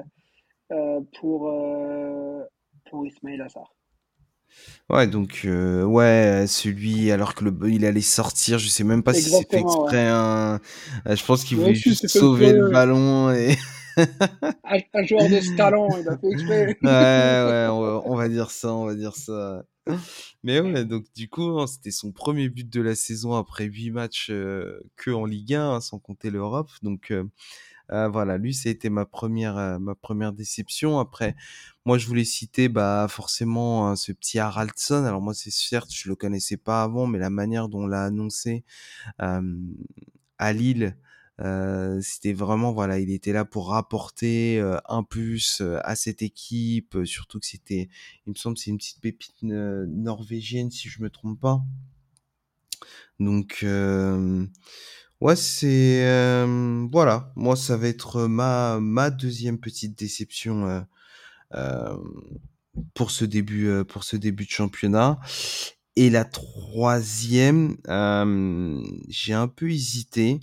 Speaker 3: pour Ismail Assar.
Speaker 2: Ouais, donc ouais, celui alors que il allait sortir, je sais même pas si c'est fait
Speaker 3: Exactement, ouais.
Speaker 2: exprès, hein. Je pense qu'il
Speaker 3: Moi
Speaker 2: voulait
Speaker 3: aussi,
Speaker 2: juste
Speaker 3: c'est fait
Speaker 2: sauver le
Speaker 3: exprès.
Speaker 2: ballon et
Speaker 3: Un joueur de ce talent, il a fait exprès.
Speaker 2: ouais, on va dire ça, on va dire ça. Mais ouais, donc du coup, hein, c'était son premier but de la saison après 8 matchs que en Ligue 1, hein, sans compter l'Europe. Donc voilà, lui, ça a été ma première déception. Après, moi, je voulais citer bah, forcément ce petit Haraldson. Alors moi, c'est certes, je le connaissais pas avant, mais la manière dont on l'a annoncé euh, à Lille, c'était vraiment voilà, il était là pour rapporter un plus à cette équipe, surtout que c'était, il me semble, c'est une petite pépite norvégienne si je me trompe pas. Donc ouais, c'est voilà, moi ça va être ma deuxième petite déception euh, pour ce début de championnat. Et la troisième, j'ai un peu hésité.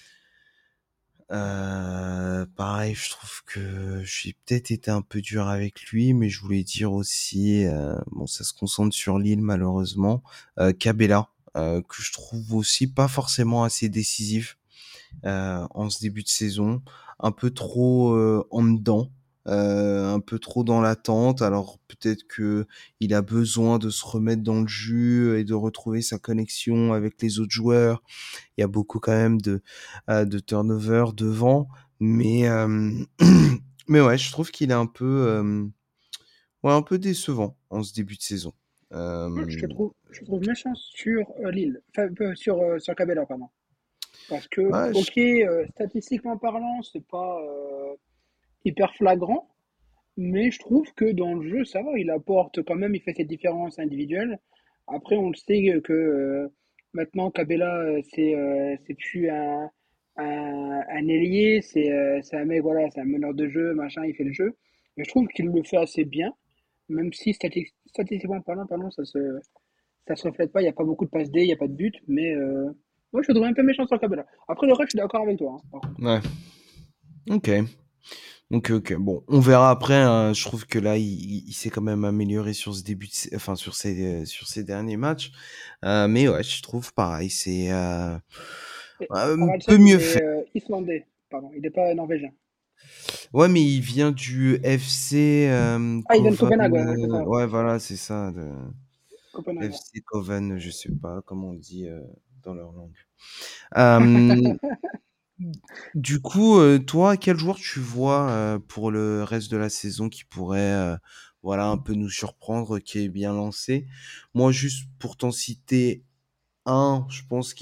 Speaker 2: Pareil, je trouve que j'ai peut-être été un peu dur avec lui, mais je voulais dire aussi, bon, ça se concentre sur Lille malheureusement, Cabella, que je trouve aussi pas forcément assez décisif en ce début de saison, un peu trop en dedans, un peu trop dans l'attente. Alors peut-être que il a besoin de se remettre dans le jus et de retrouver sa connexion avec les autres joueurs. Il y a beaucoup quand même de turnover devant, mais mais ouais, je trouve qu'il est un peu ouais, un peu décevant en ce début de saison.
Speaker 3: Moi,
Speaker 2: Euh,
Speaker 3: je te trouve méchant sur Lille. Enfin, sur Cabella, pardon. Parce que,
Speaker 2: ouais,
Speaker 3: ok, statistiquement parlant, c'est pas hyper flagrant, mais je trouve que dans le jeu, ça va. Il apporte quand même, il fait ses différences individuelles. Après, on le sait que maintenant, Cabella, c'est plus un ailier, c'est un mec, voilà, c'est un meneur de jeu, machin, il fait le jeu. Mais je trouve qu'il le fait assez bien, même si statistiquement parlant, pardon, ça se reflète pas. Il n'y a pas beaucoup de passes D, il n'y a pas de but, mais moi, je le trouve un peu méchant sur Cabella. Après, le reste, je suis d'accord avec toi, hein, par contre.
Speaker 2: ouais, ok. Ok. Bon, on verra après, hein. Je trouve que là, il s'est quand même amélioré sur ce début, enfin sur ces derniers matchs. Mais ouais, je trouve pareil, c'est
Speaker 3: Et
Speaker 2: un peu
Speaker 3: Haraldsson, il
Speaker 2: mieux
Speaker 3: est
Speaker 2: fait.
Speaker 3: islandais, pardon, il n'est pas norvégien.
Speaker 2: Ouais, mais il vient du FC
Speaker 3: Ah, il vient de
Speaker 2: Kovan.
Speaker 3: Copenhague, ouais, c'est ça.
Speaker 2: Ouais, voilà, c'est ça.
Speaker 3: Copenhague.
Speaker 2: FC Kovan, je sais pas comment on dit dans leur langue. Euh, du coup, toi, quel joueur tu vois pour le reste de la saison qui pourrait, voilà, un peu nous surprendre, qui est bien lancé? Moi, juste pour t'en citer un, je pense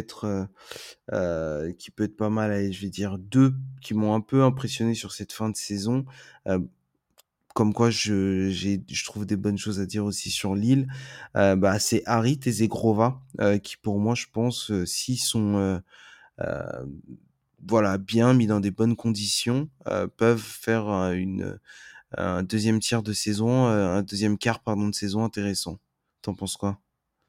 Speaker 2: qui peut être pas mal. Allez, je vais dire deux qui m'ont un peu impressionné sur cette fin de saison. Euh, Comme quoi, je trouve des bonnes choses à dire aussi sur Lille. Bah, c'est Harit et Zegrova, qui pour moi, je pense, s'ils sont euh, voilà, bien mis dans des bonnes conditions, peuvent faire un deuxième tiers de saison, un deuxième quart, pardon, de saison intéressant. T'en penses quoi?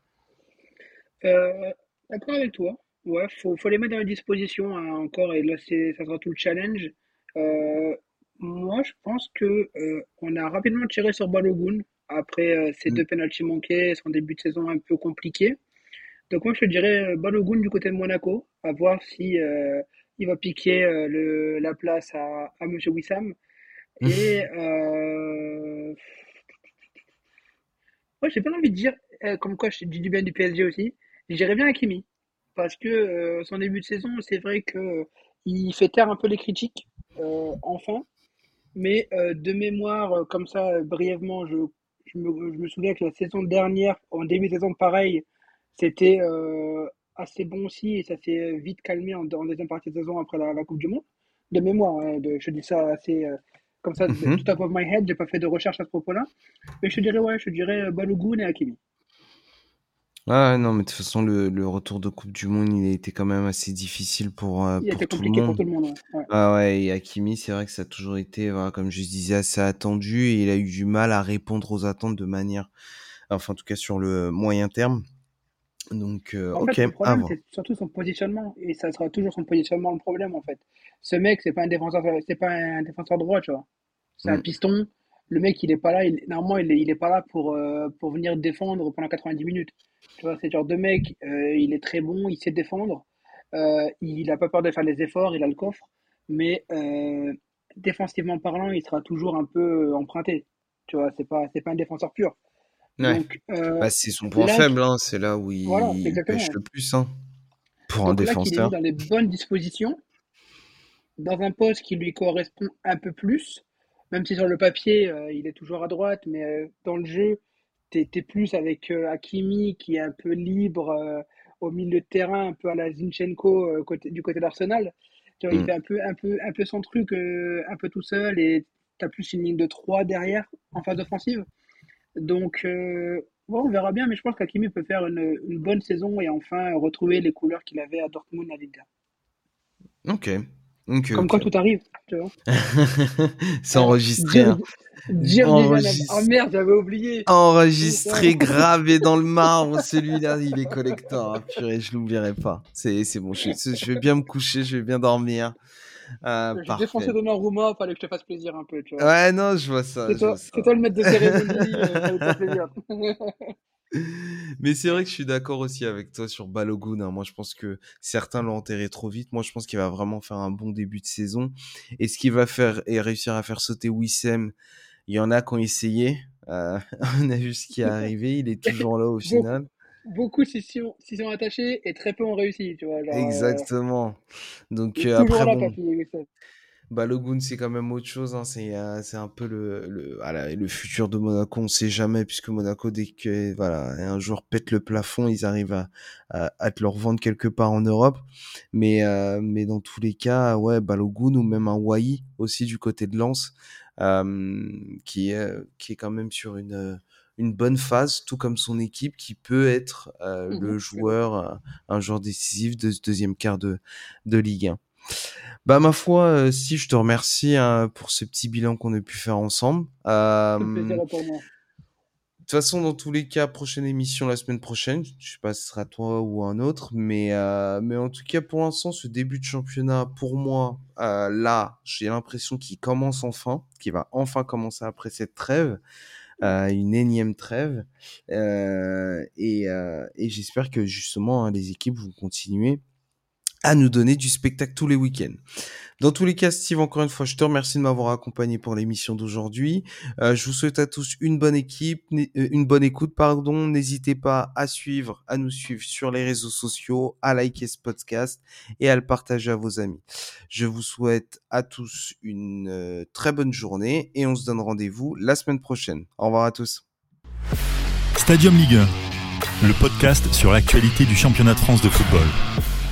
Speaker 3: Euh, D'accord avec toi. Ouais, faut les mettre dans les dispositions hein, encore, et là, ça sera tout le challenge. Euh, Moi, je pense que on a rapidement tiré sur Balogun après ces
Speaker 2: Mm.
Speaker 3: deux pénaltys manqués, son début de saison un peu compliqué. Donc moi, je te dirais Balogun du côté de Monaco, à voir si il va piquer la place à Monsieur Wissam. Et moi, j'ai pas envie de dire, comme quoi je dis du bien du PSG aussi, je dirais bien Hakimi. Parce que son début de saison, c'est vrai que il fait taire un peu les critiques, enfin. Mais de mémoire, comme ça, brièvement, je me souviens que la saison dernière, en début de saison, pareil, c'était assez bon aussi et ça s'est vite calmé en deuxième partie de saison après la Coupe du Monde. De mémoire, hein, je dis ça assez comme ça, tout
Speaker 2: Mhm.
Speaker 3: top of my head, j'ai pas fait de recherche à ce propos-là. Mais je te dirais, ouais, je te dirais Balogun et Hakimi.
Speaker 2: Ah non, mais de toute façon, le retour de Coupe du Monde, il a été quand même assez difficile
Speaker 3: Il a
Speaker 2: pour
Speaker 3: été
Speaker 2: tout le
Speaker 3: compliqué pour
Speaker 2: monde.
Speaker 3: tout le monde, ouais. Ouais.
Speaker 2: Ah ouais, et Hakimi, c'est vrai que ça a toujours été, voilà, comme je disais, assez attendu et il a eu du mal à répondre aux attentes de manière, enfin, en tout cas sur le moyen terme. Donc,
Speaker 3: En
Speaker 2: ok,
Speaker 3: fait, le
Speaker 2: à
Speaker 3: problème,
Speaker 2: voir.
Speaker 3: c'est surtout son positionnement. Et ça sera toujours son positionnement le problème, en fait. Ce mec, c'est pas un défenseur droit, tu vois. C'est un
Speaker 2: Mm,
Speaker 3: piston. Le mec, il est pas là. Normalement, il est pas là pour venir défendre pendant 90 minutes. Tu vois, c'est le genre de mec, il est très bon, il sait défendre. Il a pas peur de faire les efforts, il a le coffre. Mais défensivement parlant, il sera toujours un peu emprunté. Tu vois, c'est pas un défenseur pur.
Speaker 2: ouais,
Speaker 3: Donc
Speaker 2: bah, c'est son point
Speaker 3: là,
Speaker 2: faible, hein, c'est là où
Speaker 3: voilà,
Speaker 2: il pêche
Speaker 3: exactement.
Speaker 2: le plus, hein, pour un
Speaker 3: Donc là, qu'il est mis
Speaker 2: défenseur.
Speaker 3: dans les bonnes dispositions, dans un poste qui lui correspond un peu plus, même si sur le papier, il est toujours à droite, mais dans le jeu, t'es plus avec Hakimi qui est un peu libre au milieu de terrain, un peu à la Zinchenko du côté d'Arsenal. Tu vois, il
Speaker 2: Mm.
Speaker 3: fait un peu son truc, un peu tout seul, et t'as plus une ligne de 3 derrière en phase offensive. Donc, bon, on verra bien, mais je pense qu'Hakimi peut faire une bonne saison et enfin retrouver les couleurs qu'il avait à Dortmund à l'Inter.
Speaker 2: Ok, ok,
Speaker 3: Comme quoi
Speaker 2: ok.
Speaker 3: tout arrive, tu vois.
Speaker 2: C'est
Speaker 3: Hein,
Speaker 2: enregistré, hein.
Speaker 3: Dire du Villeneuve. Oh
Speaker 2: Enregistré.
Speaker 3: merde, j'avais oublié. Putain.
Speaker 2: Enregistré, gravé dans le marbre, celui-là, il est collector. Ah, purée, je l'oublierai pas. C'est bon, je vais bien me coucher, je vais bien dormir. Ah,
Speaker 3: J'ai défoncé
Speaker 2: parfait.
Speaker 3: Donnarumma, fallait que je te fasse plaisir un peu, tu vois.
Speaker 2: Ouais, non, je vois ça, je vois
Speaker 3: C'est
Speaker 2: ça.
Speaker 3: toi le maître de cérémonie, fallait te faire plaisir.
Speaker 2: Mais c'est vrai que je suis d'accord aussi avec toi sur Balogun, hein. Moi, je pense que certains l'ont enterré trop vite. Moi, je pense qu'il va vraiment faire un bon début de saison. Et ce qu'il va faire et réussir à faire sauter Wissem, il y en a qui ont essayé. On a vu ce qui est arrivé. Il est toujours là au
Speaker 3: Beaucoup,
Speaker 2: final.
Speaker 3: beaucoup s'y sont attachés et très peu ont réussi, tu vois. Genre,
Speaker 2: Exactement. Donc
Speaker 3: il est toujours
Speaker 2: après,
Speaker 3: là,
Speaker 2: bon,
Speaker 3: papy. Wissem.
Speaker 2: Balogun, c'est quand même autre chose, hein. C'est un peu voilà, le futur de Monaco. On sait jamais, puisque Monaco, dès que voilà, un joueur pète le plafond, ils arrivent à te le revendre quelque part en Europe. Mais dans tous les cas, ouais, Balogun ou même un Wai aussi du côté de Lens, qui est quand même sur une bonne phase, tout comme son équipe, qui peut être le
Speaker 3: Je suis d'accord.
Speaker 2: joueur, un joueur décisif de ce deuxième quart de Ligue 1. Bah ma foi, si je te remercie pour ce petit bilan qu'on a pu faire ensemble.
Speaker 3: Tout le plaisir
Speaker 2: De
Speaker 3: est pour moi.
Speaker 2: toute façon, dans tous les cas, prochaine émission la semaine prochaine. Je sais pas si ce sera toi ou un autre, mais en tout cas pour l'instant, ce début de championnat, pour moi, là, j'ai l'impression qu'il commence enfin, qu'il va enfin commencer après cette trêve, une énième trêve, et j'espère que justement hein, les équipes vont continuer à nous donner du spectacle tous les week-ends. Dans tous les cas, Steve, encore une fois, je te remercie de m'avoir accompagné pour l'émission d'aujourd'hui. Je vous souhaite à tous une bonne écoute, pardon. N'hésitez pas à nous suivre sur les réseaux sociaux, à liker ce podcast et à le partager à vos amis. Je vous souhaite à tous une très bonne journée et on se donne rendez-vous la semaine prochaine. Au revoir à tous.
Speaker 1: Stadium Ligue 1, le podcast sur l'actualité du championnat de France de football.